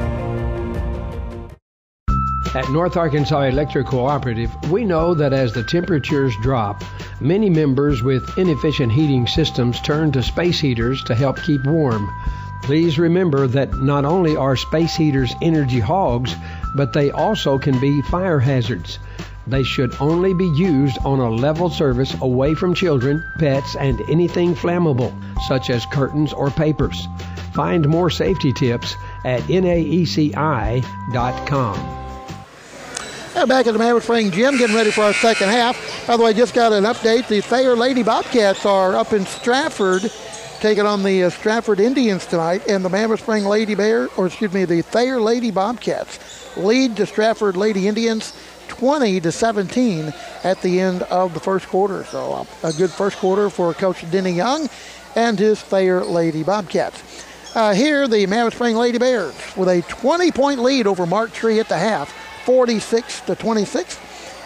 [SPEAKER 16] At North Arkansas Electric Cooperative, we know that as the temperatures drop, many members with inefficient heating systems turn to space heaters to help keep warm. Please remember that not only are space heaters energy hogs, but they also can be fire hazards. They should only be used on a level surface away from children, pets, and anything flammable, such as curtains or papers. Find more safety tips at N A E C I dot com.
[SPEAKER 1] Back at the Mammoth Spring Gym, getting ready for our second half. By the way, just got an update. The Thayer Lady Bobcats are up in Stratford, taking on the uh, Stratford Indians tonight, and the Mammoth Spring Lady Bear, or excuse me, the Thayer Lady Bobcats lead the Stratford Lady Indians twenty to seventeen at the end of the first quarter. So uh, a good first quarter for Coach Denny Young and his Thayer Lady Bobcats. Uh, here, the Mammoth Spring Lady Bears with a twenty-point lead over Mark Tree at the half. forty-six to twenty-six,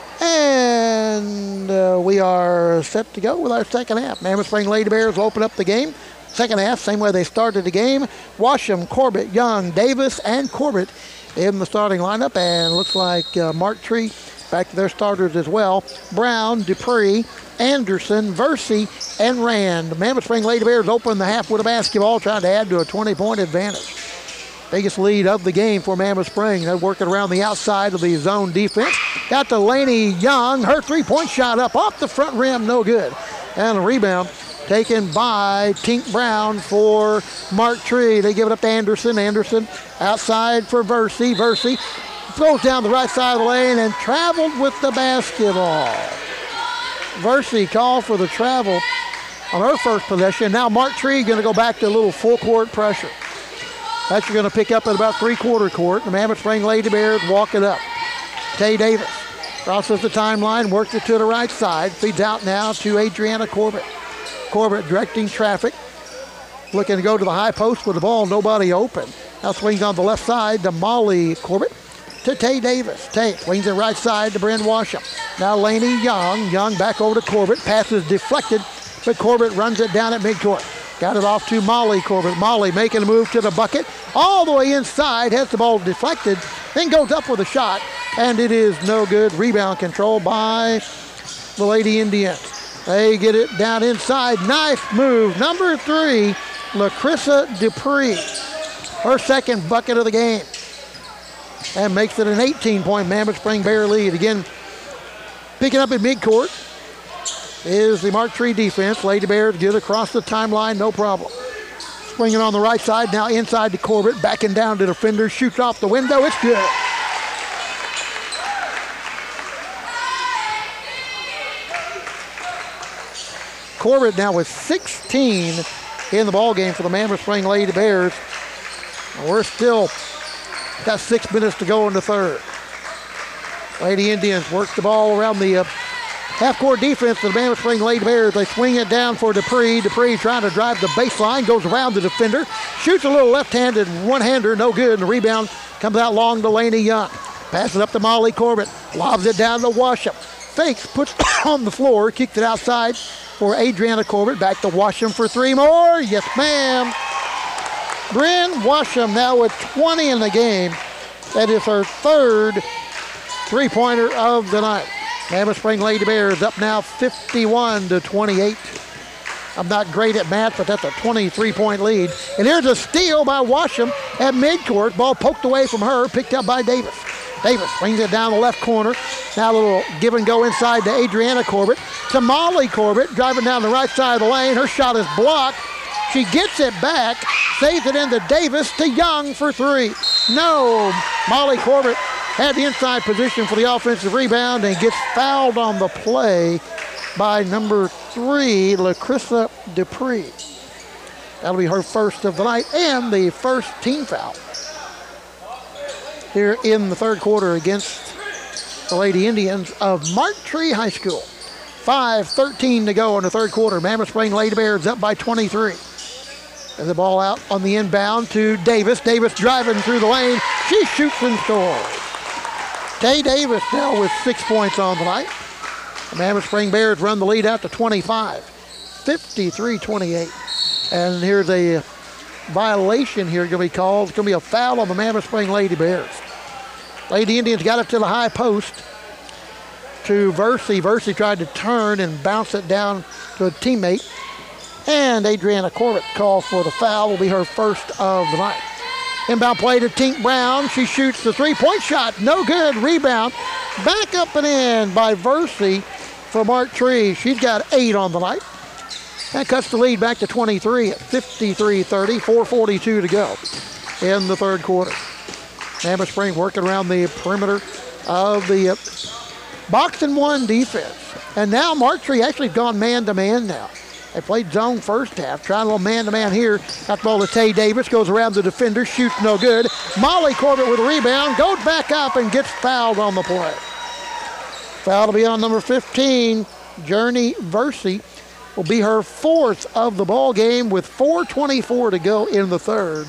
[SPEAKER 1] and uh, we are set to go with our second half. Mammoth Spring Lady Bears open up the game. Second half, same way they started the game. Washam, Corbett, Young, Davis, and Corbett in the starting lineup, and looks like uh, Mark Tree back to their starters as well. Brown, Dupree, Anderson, Versey, and Rand. Mammoth Spring Lady Bears open the half with a basketball, trying to add to a twenty-point advantage. Biggest lead of the game for Mammoth Spring. They're working around the outside of the zone defense. Got to Laney Young. Her three-point shot up off the front rim, no good. And a rebound taken by Tink Brown for Mark Tree. They give it up to Anderson. Anderson outside for Versey. Versey goes down the right side of the lane and traveled with the basketball. Versey called for the travel on her first possession. Now Mark Tree going to go back to a little full court pressure. That's going to pick up at about three-quarter court. The Mammoth Spring Lady Bears walk it up. Tay Davis crosses the timeline, works it to the right side, feeds out now to Adriana Corbett. Corbett directing traffic, looking to go to the high post with the ball, nobody open. Now swings on the left side to Molly Corbett, to Tay Davis. Tay swings it right side to Bryn Washam. Now Laney Young. Young back over to Corbett. Pass is deflected, but Corbett runs it down at midcourt. Got it off to Molly Corbett. Molly making a move to the bucket. All the way inside, has the ball deflected, then goes up with a shot, and it is no good. Rebound control by the Lady Indians. They get it down inside. Nice move. Number three, LaCrissa Dupree. Her second bucket of the game. And makes it an eighteen-point Mammoth Spring Bear lead. Again, picking up at midcourt is the Mark Tree defense. Lady Bears get across the timeline, no problem. Swinging on the right side, now inside to Corbett, backing down to defender, shoots off the window, it's good. Corbett now with sixteen in the ball game for the Mammoth Spring Lady Bears. We're still got six minutes to go in the third. Lady Indians work the ball around the uh, Half-court defense to the Mammoth Spring Lady Bears. They swing it down for Dupree. Dupree trying to drive the baseline, goes around the defender, shoots a little left-handed one-hander, no good, and the rebound comes out long to Laney Young. Passes up to Molly Corbett, lobs it down to Washam. Fakes, puts it on the floor, kicked it outside for Adriana Corbett. Back to Washam for three more. Yes, ma'am. Bryn Washam now with twenty in the game. That is her third three-pointer of the night. Mammoth Spring Lady Bears up now fifty-one to twenty-eight. I'm not great at math, but that's a twenty-three point lead. And here's a steal by Washam at midcourt. Ball poked away from her, picked up by Davis. Davis swings it down the left corner. Now a little give and go inside to Adriana Corbett. To Molly Corbett, driving down the right side of the lane. Her shot is blocked. She gets it back, saves it into Davis to Young for three. No, Molly Corbett had the inside position for the offensive rebound and gets fouled on the play by number three, LaCrissa Dupree. That'll be her first of the night and the first team foul here in the third quarter against the Lady Indians of Marktree High School. five thirteen to go in the third quarter. Mammoth Spring Lady Bears up by twenty-three. And the ball out on the inbound to Davis. Davis driving through the lane. She shoots and scores. Tay Davis now with six points on the night. The Mammoth Spring Bears run the lead out to twenty-five. fifty-three twenty-eight. And here's a violation here going to be called. It's going to be a foul on the Mammoth Spring Lady Bears. Lady Indians got up to the high post to Versey. Versey tried to turn and bounce it down to a teammate. And Adriana Corbett called for the foul. Will be her first of the night. Inbound play to Tink Brown. She shoots the three-point shot. No good. Rebound. Back up and in by Versey for Marktree. She's got eight on the night. That cuts the lead back to twenty-three at fifty-three thirty. four forty-two to go in the third quarter. Mammoth Spring working around the perimeter of the uh, box and one defense. And now Marktree actually gone man-to-man now. They played zone first half, trying a little man-to-man here. Got the ball to Tay Davis, goes around the defender, shoots no good. Molly Corbett with a rebound, goes back up and gets fouled on the play. Foul to be on number fifteen, Journey Versey. Will be her fourth of the ball game with four twenty-four to go in the third.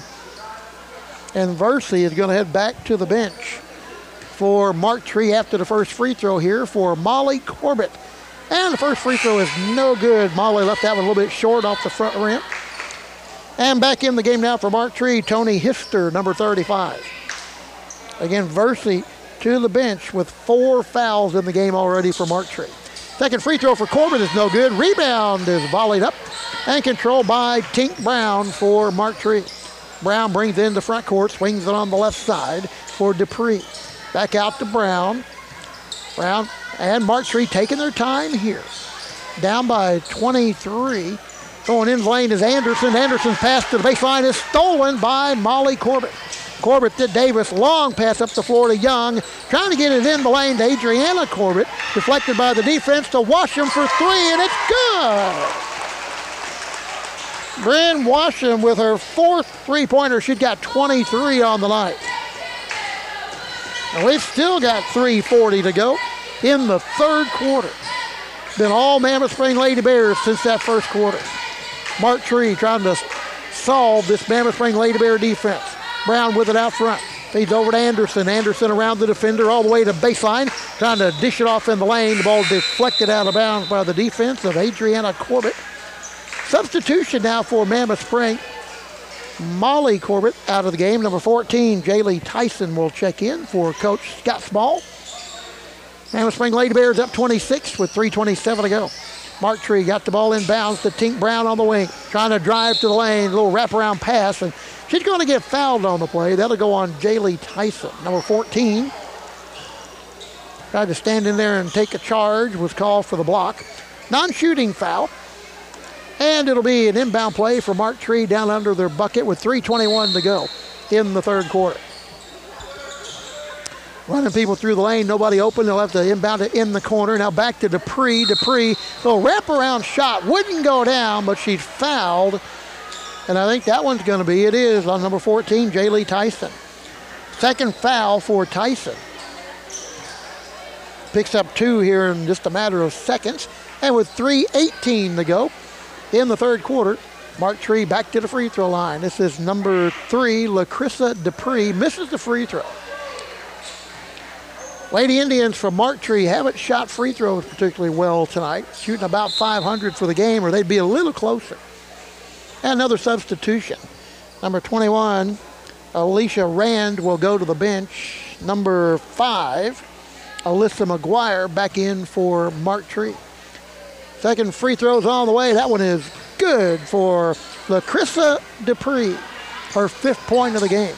[SPEAKER 1] And Versey is going to head back to the bench for Marktree after the first free throw here for Molly Corbett. And the first free throw is no good. Molly left that one a little bit short off the front rim. And back in the game now for Marktree, Tony Hister, number thirty-five. Again, Versey to the bench with four fouls in the game already for Marktree. Second free throw for Corbett is no good. Rebound is volleyed up and controlled by Tink Brown for Marktree. Brown brings it into front court, swings it on the left side for Dupree. Back out to Brown. Brown and Marktree taking their time here. Down by twenty-three. Going in the lane is Anderson. Anderson's pass to the baseline is stolen by Molly Corbett. Corbett to Davis. Long pass up the floor to Young. Trying to get it in the lane to Adriana Corbett. Deflected by the defense to Washam for three, and it's good. Bryn Washam with her fourth three-pointer. She's got twenty-three on the night. And we've still got three forty to go in the third quarter. Been all Mammoth Spring Lady Bears since that first quarter. Marktree trying to solve this Mammoth Spring Lady Bear defense. Brown with it out front. Feeds over to Anderson. Anderson around the defender all the way to baseline. Trying to dish it off in the lane. The ball deflected out of bounds by the defense of Adriana Corbett. Substitution now for Mammoth Spring. Molly Corbett out of the game. Number fourteen, Jaylee Tyson will check in for Coach Scott Small. Mammoth Spring Lady Bears up twenty-six with three twenty-seven to go. Marktree got the ball inbounds to Tink Brown on the wing. Trying to drive to the lane. A little wraparound pass. And she's going to get fouled on the play. That'll go on Jaylee Tyson. Number fourteen. Tried to stand in there and take a charge. Was called for the block. Non-shooting foul. And it'll be an inbound play for Marktree down under their bucket with three twenty-one to go in the third quarter. Running people through the lane, nobody open. They'll have to inbound it in the corner. Now back to Dupree. Dupree, little wraparound shot. Wouldn't go down, but she's fouled. And I think that one's going to be, it is, on number fourteen, Jaylee Tyson. Second foul for Tyson. picks up two here in just a matter of seconds. And with three eighteen to go in the third quarter, Mark Tree back to the free throw line. This is number three, LaCrissa Dupree, misses the free throw. Lady Indians from Mark Tree haven't shot free throws particularly well tonight, shooting about five hundred for the game, or they'd be a little closer. And another substitution. Number twenty-one, Alicia Rand will go to the bench. Number five, Alyssa McGuire back in for Mark Tree. Second free throw's on the way. That one is good for LaCrissa Dupree, her fifth point of the game.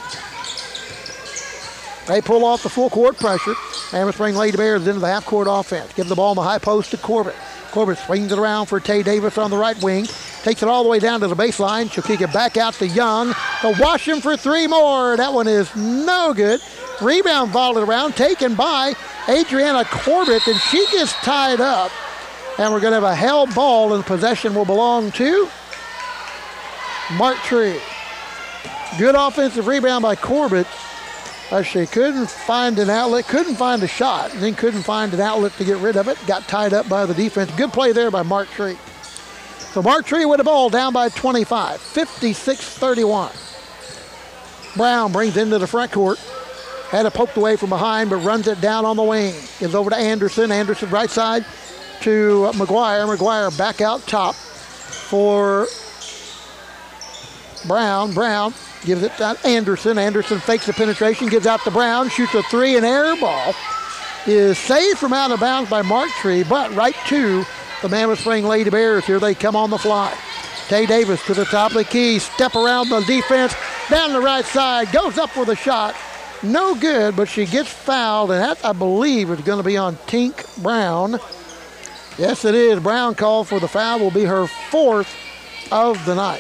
[SPEAKER 1] They pull off the full court pressure. Mammoth Spring Lady Bears into the half court offense. Give the ball in the high post to Corbett. Corbett swings it around for Tay Davis on the right wing. Takes it all the way down to the baseline. She'll kick it back out to Young. To Washington for three more. That one is no good. Rebound volleyed around, taken by Adriana Corbett, and she gets tied up. And we're going to have a held ball, and possession will belong to Mark Tree. Good offensive rebound by Corbett. Uh, she couldn't find an outlet, couldn't find a shot, and then couldn't find an outlet to get rid of it. Got tied up by the defense. Good play there by Mark Tree. So Mark Tree with the ball down by twenty-five, fifty-six thirty-one. Brown brings into the front court. Had it poked away from behind, but runs it down on the wing. Gives over to Anderson. Anderson right side to McGuire. McGuire back out top for Brown. Brown gives it to Anderson. Anderson fakes the penetration, gives out to Brown, shoots a three, and air ball is saved from out of bounds by Mark Tree, but right to the Mammoth Spring Lady Bears. Here they come on the fly. Tay Davis to the top of the key, step around the defense, down the right side, goes up with a shot. No good, but she gets fouled, and that, I believe, is going to be on Tink Brown. Yes, it is. Brown called for the foul. Will be her fourth of the night.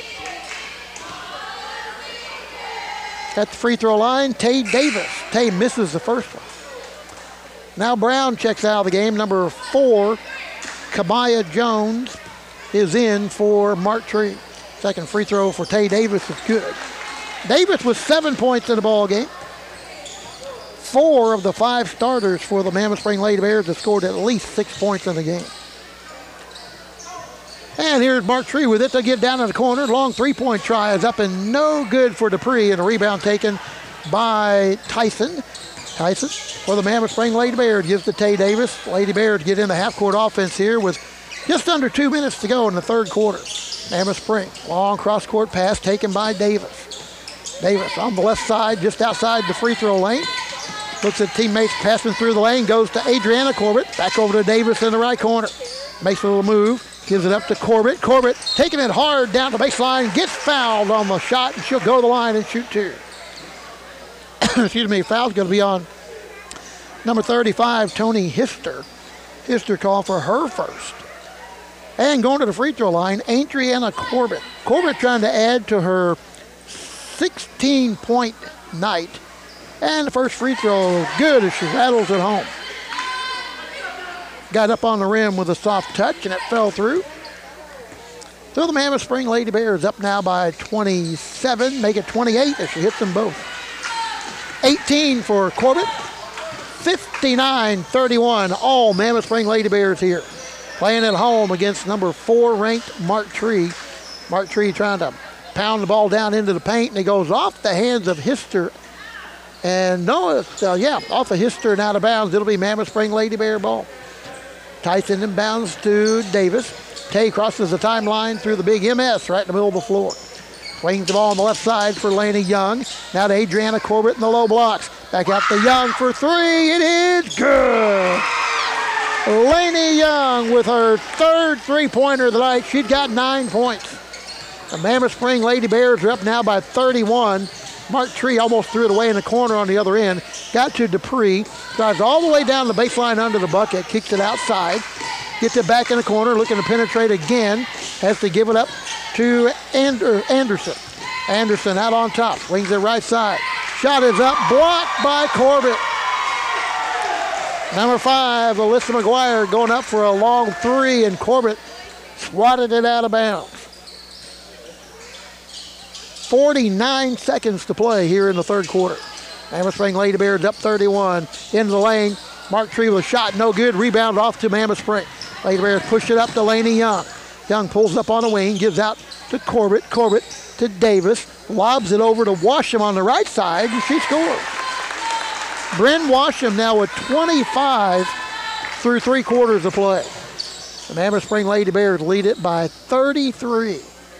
[SPEAKER 1] At the free throw line, Tay Davis. Tay misses the first one. Now Brown checks out of the game. Number four, Kamaya Jones, is in for Mark Tree. Second free throw for Tay Davis is good. Davis with seven points in the ball game. Four of the five starters for the Mammoth Spring Lady Bears have scored at least six points in the game. And here's Mark Tree with it. They'll get down in the corner. Long three-point try is up and no good for Dupree, and a rebound taken by Tyson. Tyson for the Mammoth Spring Lady Bears gives to Tay Davis. Lady Bears get in the half-court offense here with just under two minutes to go in the third quarter. Mammoth Spring, long cross-court pass taken by Davis. Davis on the left side, just outside the free throw lane. Looks at teammates passing through the lane, goes to Adriana Corbett. Back over to Davis in the right corner. Makes a little move. Gives it up to Corbett. Corbett taking it hard down the baseline. Gets fouled on the shot, and she'll go to the line and shoot two. Excuse me, foul's going to be on number thirty-five, Tony Hister. Hister called for her first. And going to the free throw line, Adriana Corbett. Corbett trying to add to her sixteen-point night. And the first free throw good as she rattles it home. Got up on the rim with a soft touch, and it fell through. So the Mammoth Spring Lady Bears up now by twenty-seven, make it twenty-eight as she hits them both. eighteen for Corbett, fifty-nine thirty-one, all Mammoth Spring Lady Bears here. Playing at home against number four ranked Mark Tree. Mark Tree trying to pound the ball down into the paint, and it goes off the hands of Hister. And no, it's, uh, yeah, off of Hister and out of bounds. It'll be Mammoth Spring Lady Bear ball. Tyson inbounds to Davis. Tay crosses the timeline through the big M S right in the middle of the floor. Swings the ball on the left side for Laney Young. Now to Adriana Corbett in the low blocks. Back out to Young for three. It is good. Laney Young with her third three-pointer of the night. She'd got nine points. The Mammoth Spring Lady Bears are up now by thirty-one. Mark Tree almost threw it away in the corner on the other end. Got to Dupree. Drives all the way down the baseline under the bucket. Kicks it outside. Gets it back in the corner. Looking to penetrate again. Has to give it up to Ander- Anderson. Anderson out on top. Swings it right side. Shot is up. Blocked by Corbett. Number five, Alyssa McGuire going up for a long three, and Corbett swatted it out of bounds. forty-nine seconds to play here in the third quarter. Mammoth Spring Lady Bears up thirty-one. Into the lane. Mark Tree with a shot, no good. Rebound off to Mammoth Spring. Lady Bears push it up to Laney Young. Young pulls up on the wing, gives out to Corbett. Corbett to Davis. Lobs it over to Washam on the right side, and she scores. Bryn Washam now with twenty-five through three quarters of play. The Mammoth Spring Lady Bears lead it by thirty-three.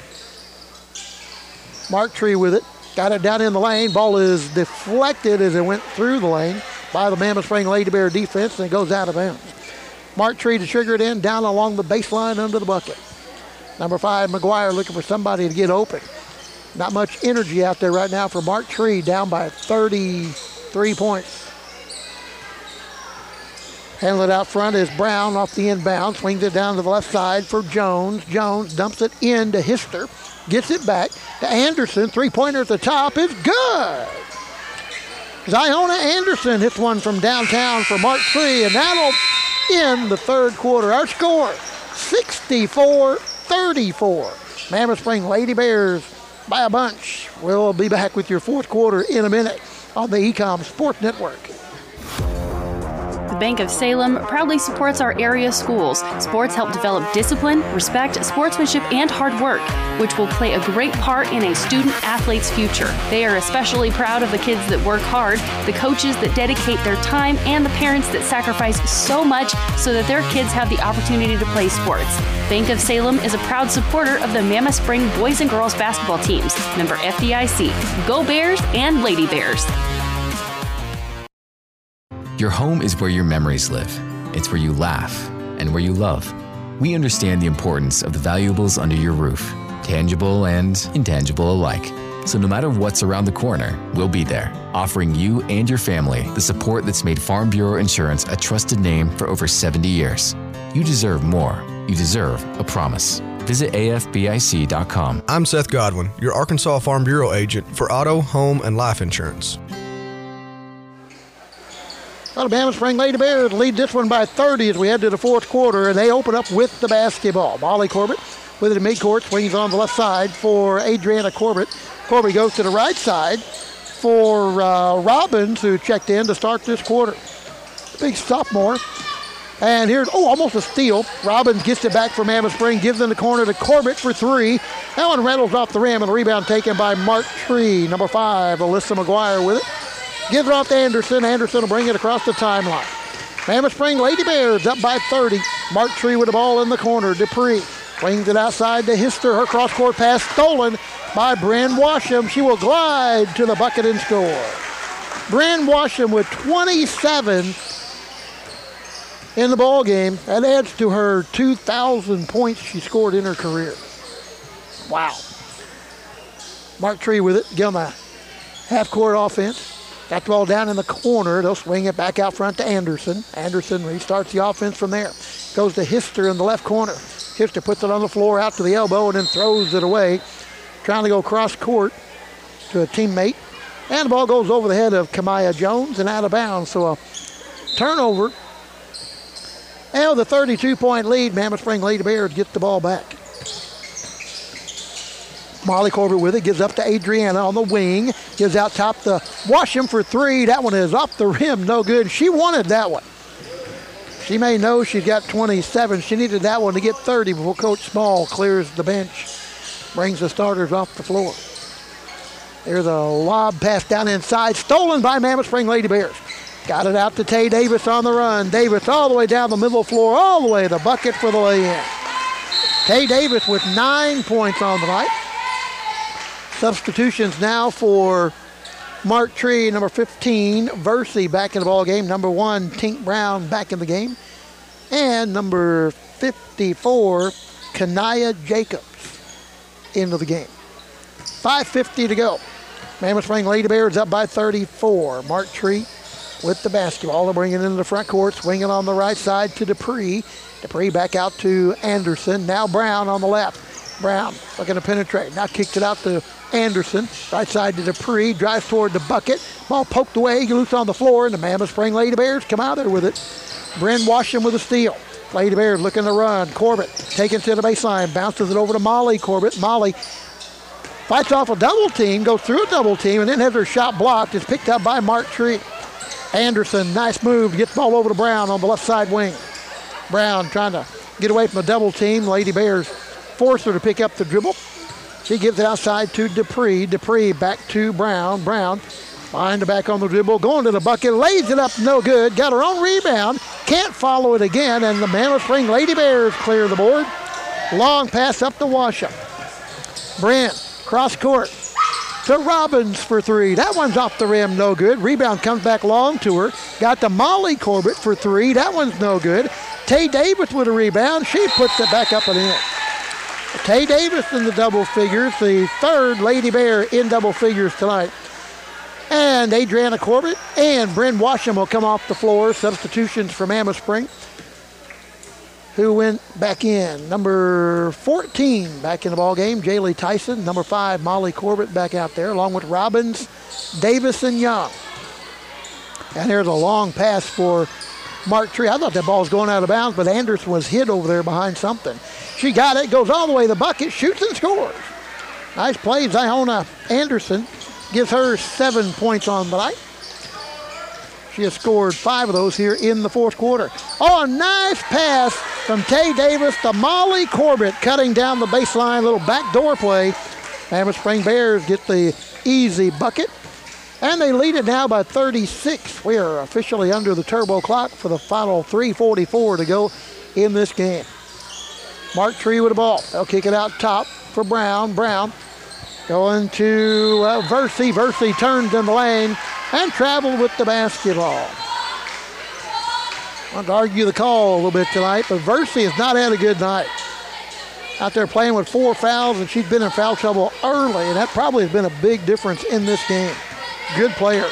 [SPEAKER 1] Mark Tree with it. Got it down in the lane. Ball is deflected as it went through the lane by the Mammoth Spring Lady Bear defense, and it goes out of bounds. Mark Tree to trigger it in down along the baseline under the bucket. Number five, McGuire, looking for somebody to get open. Not much energy out there right now for Mark Tree, down by thirty-three points. Handle it out front is Brown off the inbound. Swings it down to the left side for Jones. Jones dumps it in to Hister. Gets it back to Anderson. Three-pointer at the top is good. Ziona Anderson hits one from downtown for Mark Tree, and that'll end the third quarter. Our score, sixty-four thirty-four. Mammoth Spring Lady Bears by a bunch. We'll be back with your fourth quarter in a minute on the Ecom Sports Network.
[SPEAKER 2] The Bank of Salem proudly supports our area schools. Sports help develop discipline, respect, sportsmanship, and hard work, which will play a great part in a student-athlete's future. They are especially proud of the kids that work hard, the coaches that dedicate their time, and the parents that sacrifice so much so that their kids have the opportunity to play sports. Bank of Salem is a proud supporter of the Mammoth Spring boys and girls basketball teams, member F D I C. Go Bears and Lady Bears.
[SPEAKER 17] Your home is where your memories live. It's where you laugh and where you love. We understand the importance of the valuables under your roof, tangible and intangible alike. So no matter what's around the corner, we'll be there, offering you and your family the support that's made Farm Bureau Insurance a trusted name for over seventy years. You deserve more. You deserve a promise. Visit A F B I C dot com.
[SPEAKER 10] I'm Seth Godwin, your Arkansas Farm Bureau agent for auto, home, and life insurance.
[SPEAKER 1] Well, the Mammoth Spring Lady Bears lead this one by thirty as we head to the fourth quarter, and they open up with the basketball. Molly Corbett with it in midcourt, swings on the left side for Adriana Corbett. Corbett goes to the right side for uh, Robbins, who checked in to start this quarter. Big sophomore. And here's, oh, almost a steal. Robbins gets it back for Mammoth Spring, gives in the corner to Corbett for three. That one rattles off the rim, and the rebound taken by Mark Tree. Number five, Alyssa McGuire with it. Gives it off to Anderson. Anderson will bring it across the timeline. Mammoth Spring Lady Bears up by thirty. Mark Tree with the ball in the corner. Dupree swings it outside to Hister. Her cross-court pass stolen by Bryn Washam. She will glide to the bucket and score. Bryn Washam with twenty-seven in the ball game. That adds to her two thousand points she scored in her career. Wow. Mark Tree with it. Get on the half-court offense. Got the ball down in the corner. They'll swing it back out front to Anderson. Anderson restarts the offense from there. Goes to Hister in the left corner. Hister puts it on the floor out to the elbow and then throws it away. Trying to go cross court to a teammate. And the ball goes over the head of Kamaya Jones and out of bounds. So a turnover. And with a thirty-two point lead, Mammoth Spring Lady Bears gets the ball back. Molly Corbett with it, gives up to Adriana on the wing. Gives out top to Washam for three. That one is off the rim, no good. She wanted that one. She may know she's got twenty-seven. She needed that one to get thirty before Coach Small clears the bench. Brings the starters off the floor. There's a lob pass down inside, stolen by Mammoth Spring Lady Bears. Got it out to Tay Davis on the run. Davis all the way down the middle floor, all the way to the bucket for the lay-in. Tay Davis with nine points on the night. Substitutions now for Mark Tree, number fifteen, Versie back in the ball game. Number one, Tink Brown back in the game. And number fifty-four, Kanaya Jacobs into the game. five fifty to go. Mammoth Spring Lady Bears up by thirty-four. Mark Tree with the basketball. They're bringing it into the front court, swinging on the right side to Dupree. Dupree back out to Anderson. Now Brown on the left. Brown looking to penetrate. Now kicked it out to Anderson. Right side to Dupree. Drives toward the bucket. Ball poked away. Loose on the floor. And the Mammoth Spring Lady Bears come out there with it. Bryn Washam with a steal. Lady Bears looking to run. Corbett taken to the baseline. Bounces it over to Molly Corbett. Molly fights off a double team. Goes through a double team. And then has her shot blocked. It's picked up by Mark Tree. Anderson, nice move to get the ball over to Brown on the left side wing. Brown trying to get away from a double team. Lady Bears force her to pick up the dribble. She gives it outside to Dupree. Dupree back to Brown. Brown behind the back on the dribble, going to the bucket, lays it up, no good. Got her own rebound, can't follow it again, and the Mammoth Spring Lady Bears clear the board. Long pass up to Washup. Brent, cross court to Robbins for three. That one's off the rim, no good. Rebound comes back long to her. Got to Molly Corbett for three. That one's no good. Tay Davis with a rebound. She puts it back up and in. Tay Davis in the double figures, the third Lady Bear in double figures tonight. And Adriana Corbett and Bryn Washam will come off the floor. Substitutions for Mammoth Spring, who went back in. Number fourteen back in the ball game, Jaylee Tyson. Number five, Molly Corbett back out there, along with Robbins, Davis, and Young. And there's a long pass for Mark Tree. I thought that ball was going out of bounds, but Anderson was hid over there behind something. She got it, goes all the way to the bucket, shoots and scores. Nice play, Ziona Anderson. Gives her seven points on the night. She has scored five of those here in the fourth quarter. Oh, a nice pass from Tay Davis to Molly Corbett, cutting down the baseline, little backdoor play. Mammoth Spring Bears get the easy bucket, and they lead it now by thirty-six. We are officially under the turbo clock for the final three forty-four to go in this game. Mark Tree with the ball. They'll kick it out top for Brown. Brown going to uh, Versey. Versey turns in the lane and traveled with the basketball. I want to argue the call a little bit tonight, but Versey has not had a good night. Out there playing with four fouls, and she's been in foul trouble early, and that probably has been a big difference in this game. Good player.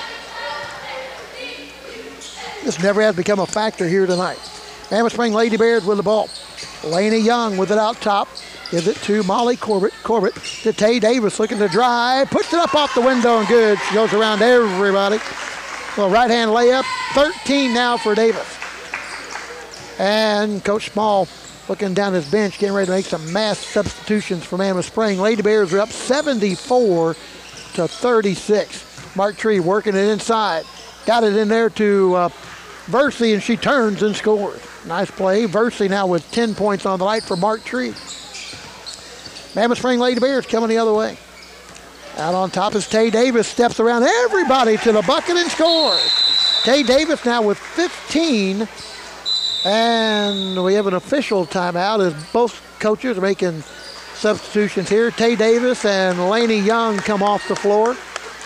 [SPEAKER 1] This never has become a factor here tonight. Mammoth Spring Lady Bears with the ball. Lainey Young with it out top. Gives it to Molly Corbett. Corbett to Tay Davis, looking to drive. Puts it up off the window and good. She goes around everybody. Well, right-hand layup. thirteen now for Davis. And Coach Small looking down his bench, getting ready to make some mass substitutions for Mammoth Spring. Lady Bears are up seventy-four to thirty-six. Mark Tree working it inside. Got it in there to uh, Versey, and she turns and scores. Nice play. Versey now with ten points on the night for Mark Tree. Mammoth Spring Lady Bears coming the other way. Out on top is Tay Davis. Steps around everybody to the bucket and scores. Tay Davis now with fifteen. And we have an official timeout as both coaches are making substitutions here. Tay Davis and Lainey Young come off the floor.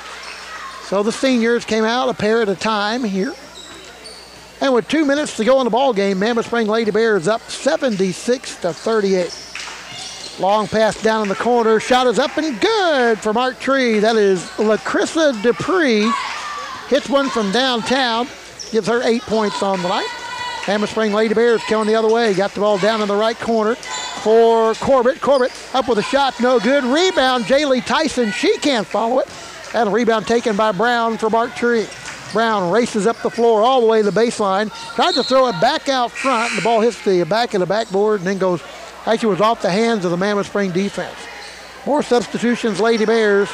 [SPEAKER 1] So the seniors came out a pair at a time here. And with two minutes to go in the ball game, Mammoth Spring Lady Bears up seventy-six to thirty-eight. Long pass down in the corner. Shot is up and good for Mark Tree. That is LaCrissa Dupree. Hits one from downtown. Gives her eight points on the night. Mammoth Spring Lady Bears coming the other way. Got the ball down in the right corner for Corbett. Corbett up with a shot. No good. Rebound, Jaylee Tyson. She can't follow it. And a rebound taken by Brown for Mark Tree. Brown races up the floor all the way to the baseline. Tries to throw it back out front. The ball hits the back of the backboard and then goes, actually was off the hands of the Mammoth Spring defense. More substitutions, Lady Bears.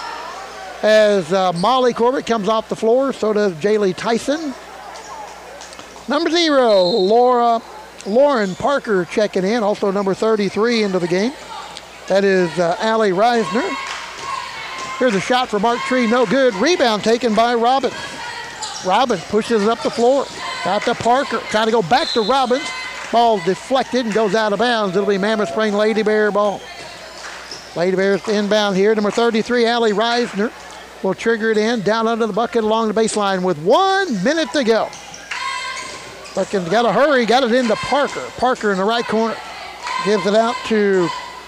[SPEAKER 1] As uh, Molly Corbett comes off the floor, so does Jaylee Tyson. Number zero, Laura, Lauren Parker checking in. Also number thirty-three into the game. That is uh, Allie Reisner. Here's a shot for Mark Tree, no good. Rebound taken by Robbins. Robbins pushes it up the floor. Out to Parker, trying to go back to Robbins. Ball deflected and goes out of bounds. It'll be Mammoth Spring Lady Bear ball. Lady Bears inbound here. Number thirty-three, Allie Reisner will trigger it in. Down under the bucket along the baseline with one minute to go. Perkins got to hurry. Got it into Parker. Parker in the right corner. Gives it out to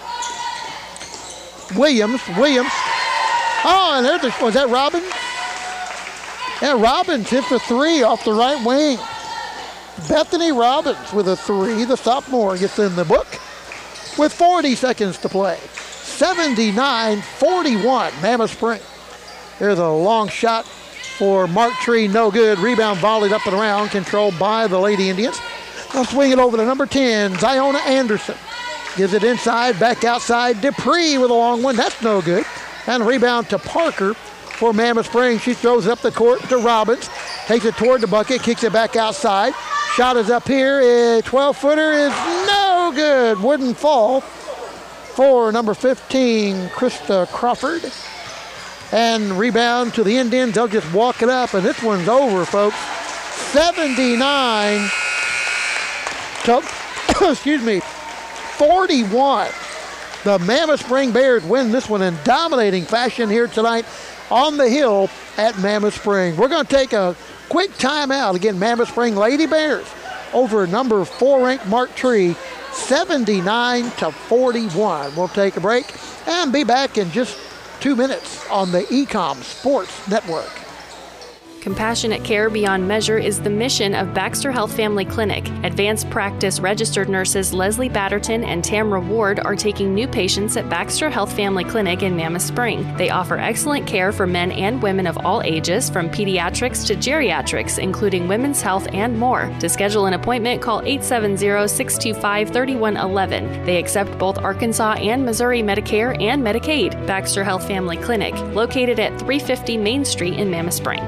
[SPEAKER 1] Williams. Williams. Oh, and there's the, was that Robbins? Yeah, Robbins hits a three off the right wing. Bethany Robbins with a three. The sophomore gets in the book with forty seconds to play. seventy-nine forty-one, Mammoth Spring. Here's a long shot for Mark Tree, no good. Rebound volleyed up and around, controlled by the Lady Indians. They'll swing it over to number ten, Ziona Anderson. Gives it inside, back outside. Dupree with a long one, that's no good. And a rebound to Parker for Mammoth Spring. She throws it up the court to Robbins. takes it toward the bucket, kicks it back outside. Shot is up here. A twelve-footer is no good. Wouldn't fall for number fifteen, Krista Crawford. And rebound to the Indians. They'll just walk it up, and this one's over, folks. seventy-nine to, excuse me, forty-one. The Mammoth Spring Bears win this one in dominating fashion here tonight on the hill at Mammoth Spring. We're going to take a quick timeout. Again, Mammoth Spring Lady Bears over number four ranked Mark Tree, seventy-nine to forty-one. We'll take a break and be back in just two minutes on the Ecom Sports Network.
[SPEAKER 2] Compassionate care beyond measure is the mission of Baxter Health Family Clinic. Advanced practice registered nurses Leslie Batterton and Tamra Ward are taking new patients at Baxter Health Family Clinic in Mammoth Spring. They offer excellent care for men and women of all ages, from pediatrics to geriatrics, including women's health and more. To schedule an appointment, call eight seven zero, six two five, three one one one. They accept both Arkansas and Missouri Medicare and Medicaid. Baxter Health Family Clinic, located at three fifty Main Street in Mammoth Spring.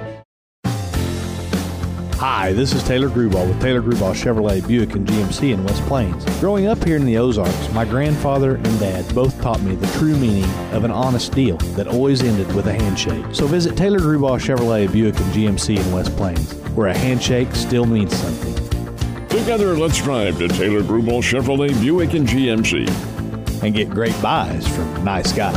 [SPEAKER 3] Hi, this is Taylor Grubauer with Taylor Grubauer Chevrolet Buick and G M C in West Plains. Growing up here in the Ozarks, my grandfather and dad both taught me the true meaning of an honest deal that always ended with a handshake. So visit Taylor Grubauer Chevrolet Buick and G M C in West Plains, where a handshake still means something.
[SPEAKER 4] Together, let's drive to Taylor Grubauer Chevrolet Buick and G M C
[SPEAKER 3] and get great buys from nice guys.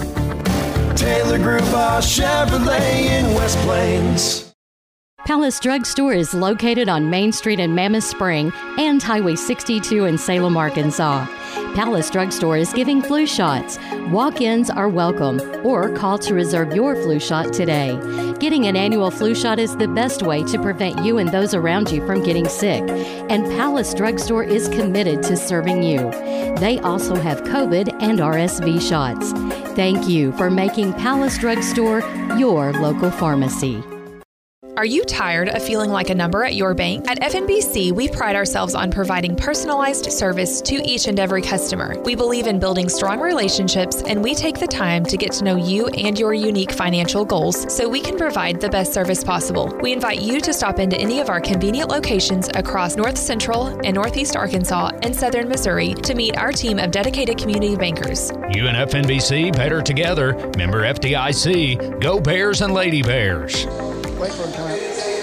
[SPEAKER 5] Taylor Grubauer Chevrolet in West Plains.
[SPEAKER 6] Palace Drug Store is located on Main Street in Mammoth Spring and Highway sixty-two in Salem, Arkansas. Palace Drug Store is giving flu shots. Walk-ins are welcome, or call to reserve your flu shot today. Getting an annual flu shot is the best way to prevent you and those around you from getting sick, and Palace Drug Store is committed to serving you. They also have COVID and R S V shots. Thank you for making Palace Drug Store your local pharmacy.
[SPEAKER 11] Are you tired of feeling like a number at your bank? At F N B C, we pride ourselves on providing personalized service to each and every customer. We believe in building strong relationships, and we take the time to get to know you and your unique financial goals so we can provide the best service possible. We invite you to stop into any of our convenient locations across North Central and Northeast Arkansas and Southern Missouri to meet our team of dedicated community bankers.
[SPEAKER 12] You and F N B C, better together. Member F D I C. Go Bears and Lady Bears.
[SPEAKER 1] Wait for him to come out.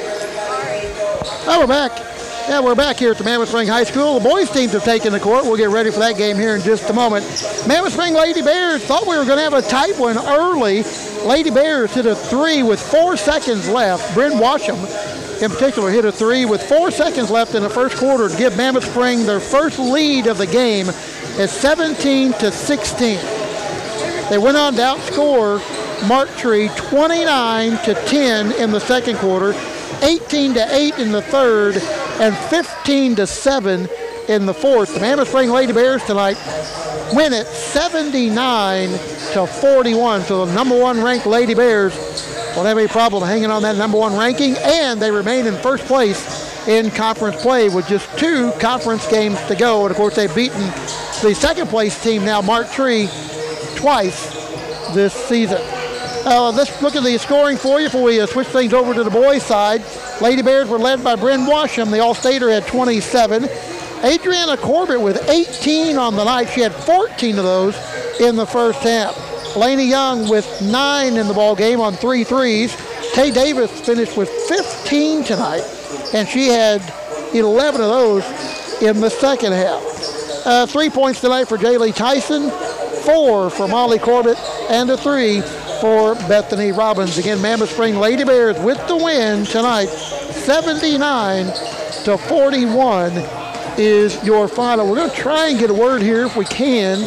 [SPEAKER 1] Oh, we're back. Yeah, we're back here at the Mammoth Spring High School. The boys' teams have taken the court. We'll get ready for that game here in just a moment. Mammoth Spring Lady Bears thought we were going to have a tight one early. Lady Bears hit a three with four seconds left. Bryn Washam, in particular, hit a three with four seconds left in the first quarter to give Mammoth Spring their first lead of the game at seventeen to sixteen. They went on to outscore Mark Tree twenty-nine to ten in the second quarter, eighteen to eight in the third, and fifteen to seven in the fourth. The Mammoth Spring Lady Bears tonight win it seventy-nine to forty-one. So the number one ranked Lady Bears won't have any problem hanging on that number one ranking, and they remain in first place in conference play with just two conference games to go. And of course, they've beaten the second place team now, Mark Tree, twice this season. Uh, let's look at the scoring for you before we uh, switch things over to the boys' side. Lady Bears were led by Bryn Washam. The All-Stater had twenty-seven. Adriana Corbett with eighteen on the night. She had fourteen of those in the first half. Lainey Young with nine in the ball game on three threes. Tay Davis finished with fifteen tonight, and she had eleven of those in the second half. Uh, three points tonight for Jaylee Tyson, four for Molly Corbett, and a three for Bethany Robbins. Again, Mammoth Spring Lady Bears with the win tonight, seventy-nine to forty-one is your final. We're going to try and get a word here if we can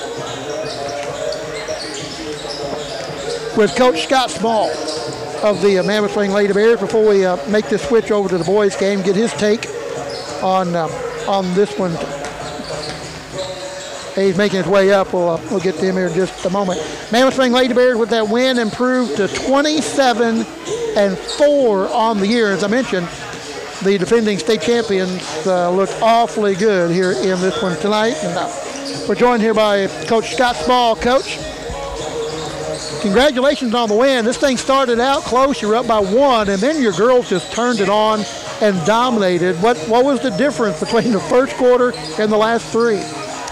[SPEAKER 1] with Coach Scott Small of the uh, Mammoth Spring Lady Bears before we uh, make this switch over to the boys' game, get his take on uh, on this one. He's making his way up. We'll, uh, we'll get to him here in just a moment. Mammoth Spring Lady Bears with that win improved to twenty-seven and four on the year. As I mentioned, the defending state champions uh, look awfully good here in this one tonight. And uh, we're joined here by Coach Scott Small. Coach, congratulations on the win. This thing started out close. You were up by one, and then your girls just turned it on and dominated. What what was the difference between the first quarter and the last three?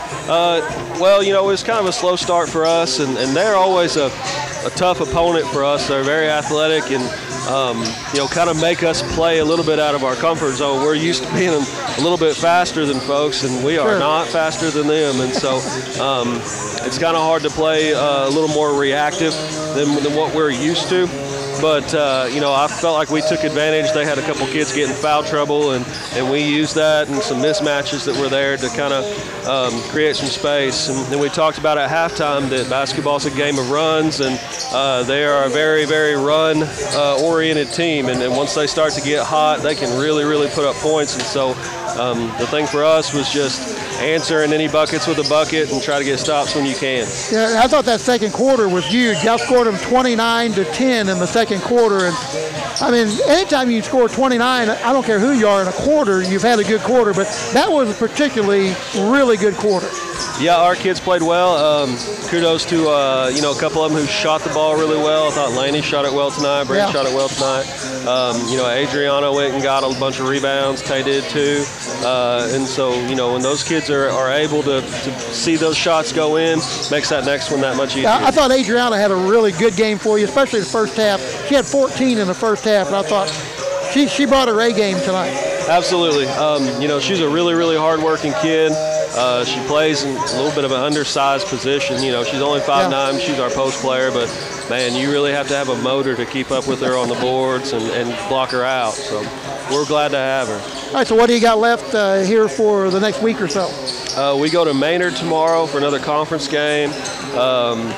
[SPEAKER 18] Uh, well, you know, it was kind of a slow start for us, and, and they're always a, a tough opponent for us. They're very athletic and, um, you know, kind of make us play a little bit out of our comfort zone. We're used to being a little bit faster than folks, and we are
[SPEAKER 1] Sure.
[SPEAKER 18] not faster than them. And so um, it's kind of hard to play uh, a little more reactive than, than what we're used to. But, uh, you know, I felt like we took advantage. They had a couple kids getting foul trouble, and, and we used that and some mismatches that were there to kind of um, create some space. And then we talked about at halftime that basketball's a game of runs, and uh, they are a very, very run-oriented uh, team. And, and once they start to get hot, they can really, really put up points. And so um, the thing for us was just answering any buckets with a bucket and try to get stops when you can.
[SPEAKER 1] Yeah, I thought that second quarter was huge. Y'all scored them twenty-nine to ten in the second quarter, and I mean, anytime you score twenty-nine, I don't care who you are in a quarter, you've had a good quarter, but that was a particularly really good quarter.
[SPEAKER 18] Yeah, our kids played well. Um, kudos to uh, you know a couple of them who shot the ball really well. I thought Laney shot it well tonight. Brent
[SPEAKER 1] Yeah.
[SPEAKER 18] shot it well tonight. Um, you know, Adriana went and got a bunch of rebounds. Tay did too. Uh, and so you know when those kids are, are able to, to see those shots go in, makes that next one that much easier.
[SPEAKER 1] I, I thought Adriana had a really good game for you, especially the first half. She had fourteen in the first half, and I thought she she brought her A game tonight.
[SPEAKER 18] Absolutely. Um, you know, she's a really, really hard-working kid. Uh, she plays in a little bit of an undersized position. You know, she's only five nine. Yeah. She's our post player, but, man, you really have to have a motor to keep up with her on the boards and, and block her out. So we're glad to have her.
[SPEAKER 1] All right, so what do you got left uh, here for the next week or so?
[SPEAKER 18] Uh, we go to Maynard tomorrow for another conference game. Um,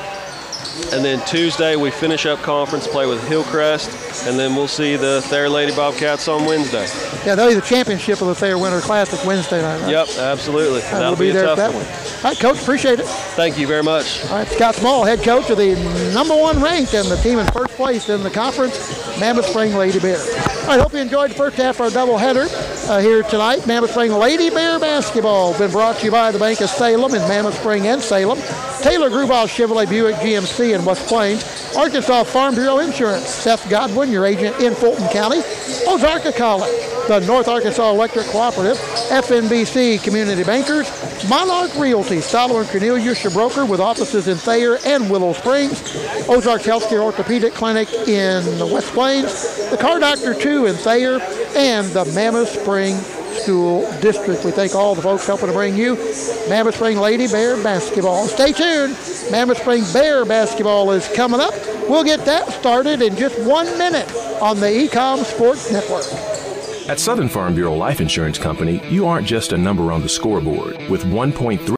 [SPEAKER 18] And then Tuesday we finish up conference play with Hillcrest, and then we'll see the Thayer Lady Bobcats on Wednesday.
[SPEAKER 1] Yeah, they'll be the championship of the Thayer Winter Classic Wednesday night, right?
[SPEAKER 18] Yep, absolutely.
[SPEAKER 1] Right,
[SPEAKER 18] That'll
[SPEAKER 1] we'll be,
[SPEAKER 18] be a
[SPEAKER 1] there
[SPEAKER 18] tough
[SPEAKER 1] for that
[SPEAKER 18] one.
[SPEAKER 1] one. All right, Coach, appreciate it.
[SPEAKER 18] Thank you very much.
[SPEAKER 1] All right, Scott Small, head coach of the number one ranked and the team in first place in the conference, Mammoth Spring Lady Bear. All right, hope you enjoyed the first half of our doubleheader uh, here tonight. Mammoth Spring Lady Bear basketball been brought to you by the Bank of Salem in Mammoth Spring and Salem, Taylor Grubauer Chevrolet Buick G M C in West Plains, Arkansas Farm Bureau Insurance, Seth Godwin, your agent in Fulton County, Ozarka College, the North Arkansas Electric Cooperative, F N B C Community Bankers, Monarch Realty, Solomon Cornelius, your broker with offices in Thayer and Willow Springs, Ozarks Healthcare Orthopedic Clinic in the West Plains, the Car Doctor two in Thayer, and the Mammoth Spring School District. We thank all the folks helping to bring you Mammoth Spring Lady Bear basketball. Stay tuned. Mammoth Spring Bear basketball is coming up. We'll get that started in just one minute on the Ecom Sports Network.
[SPEAKER 9] At Southern Farm Bureau Life Insurance Company, you aren't just a number on the scoreboard. With one point three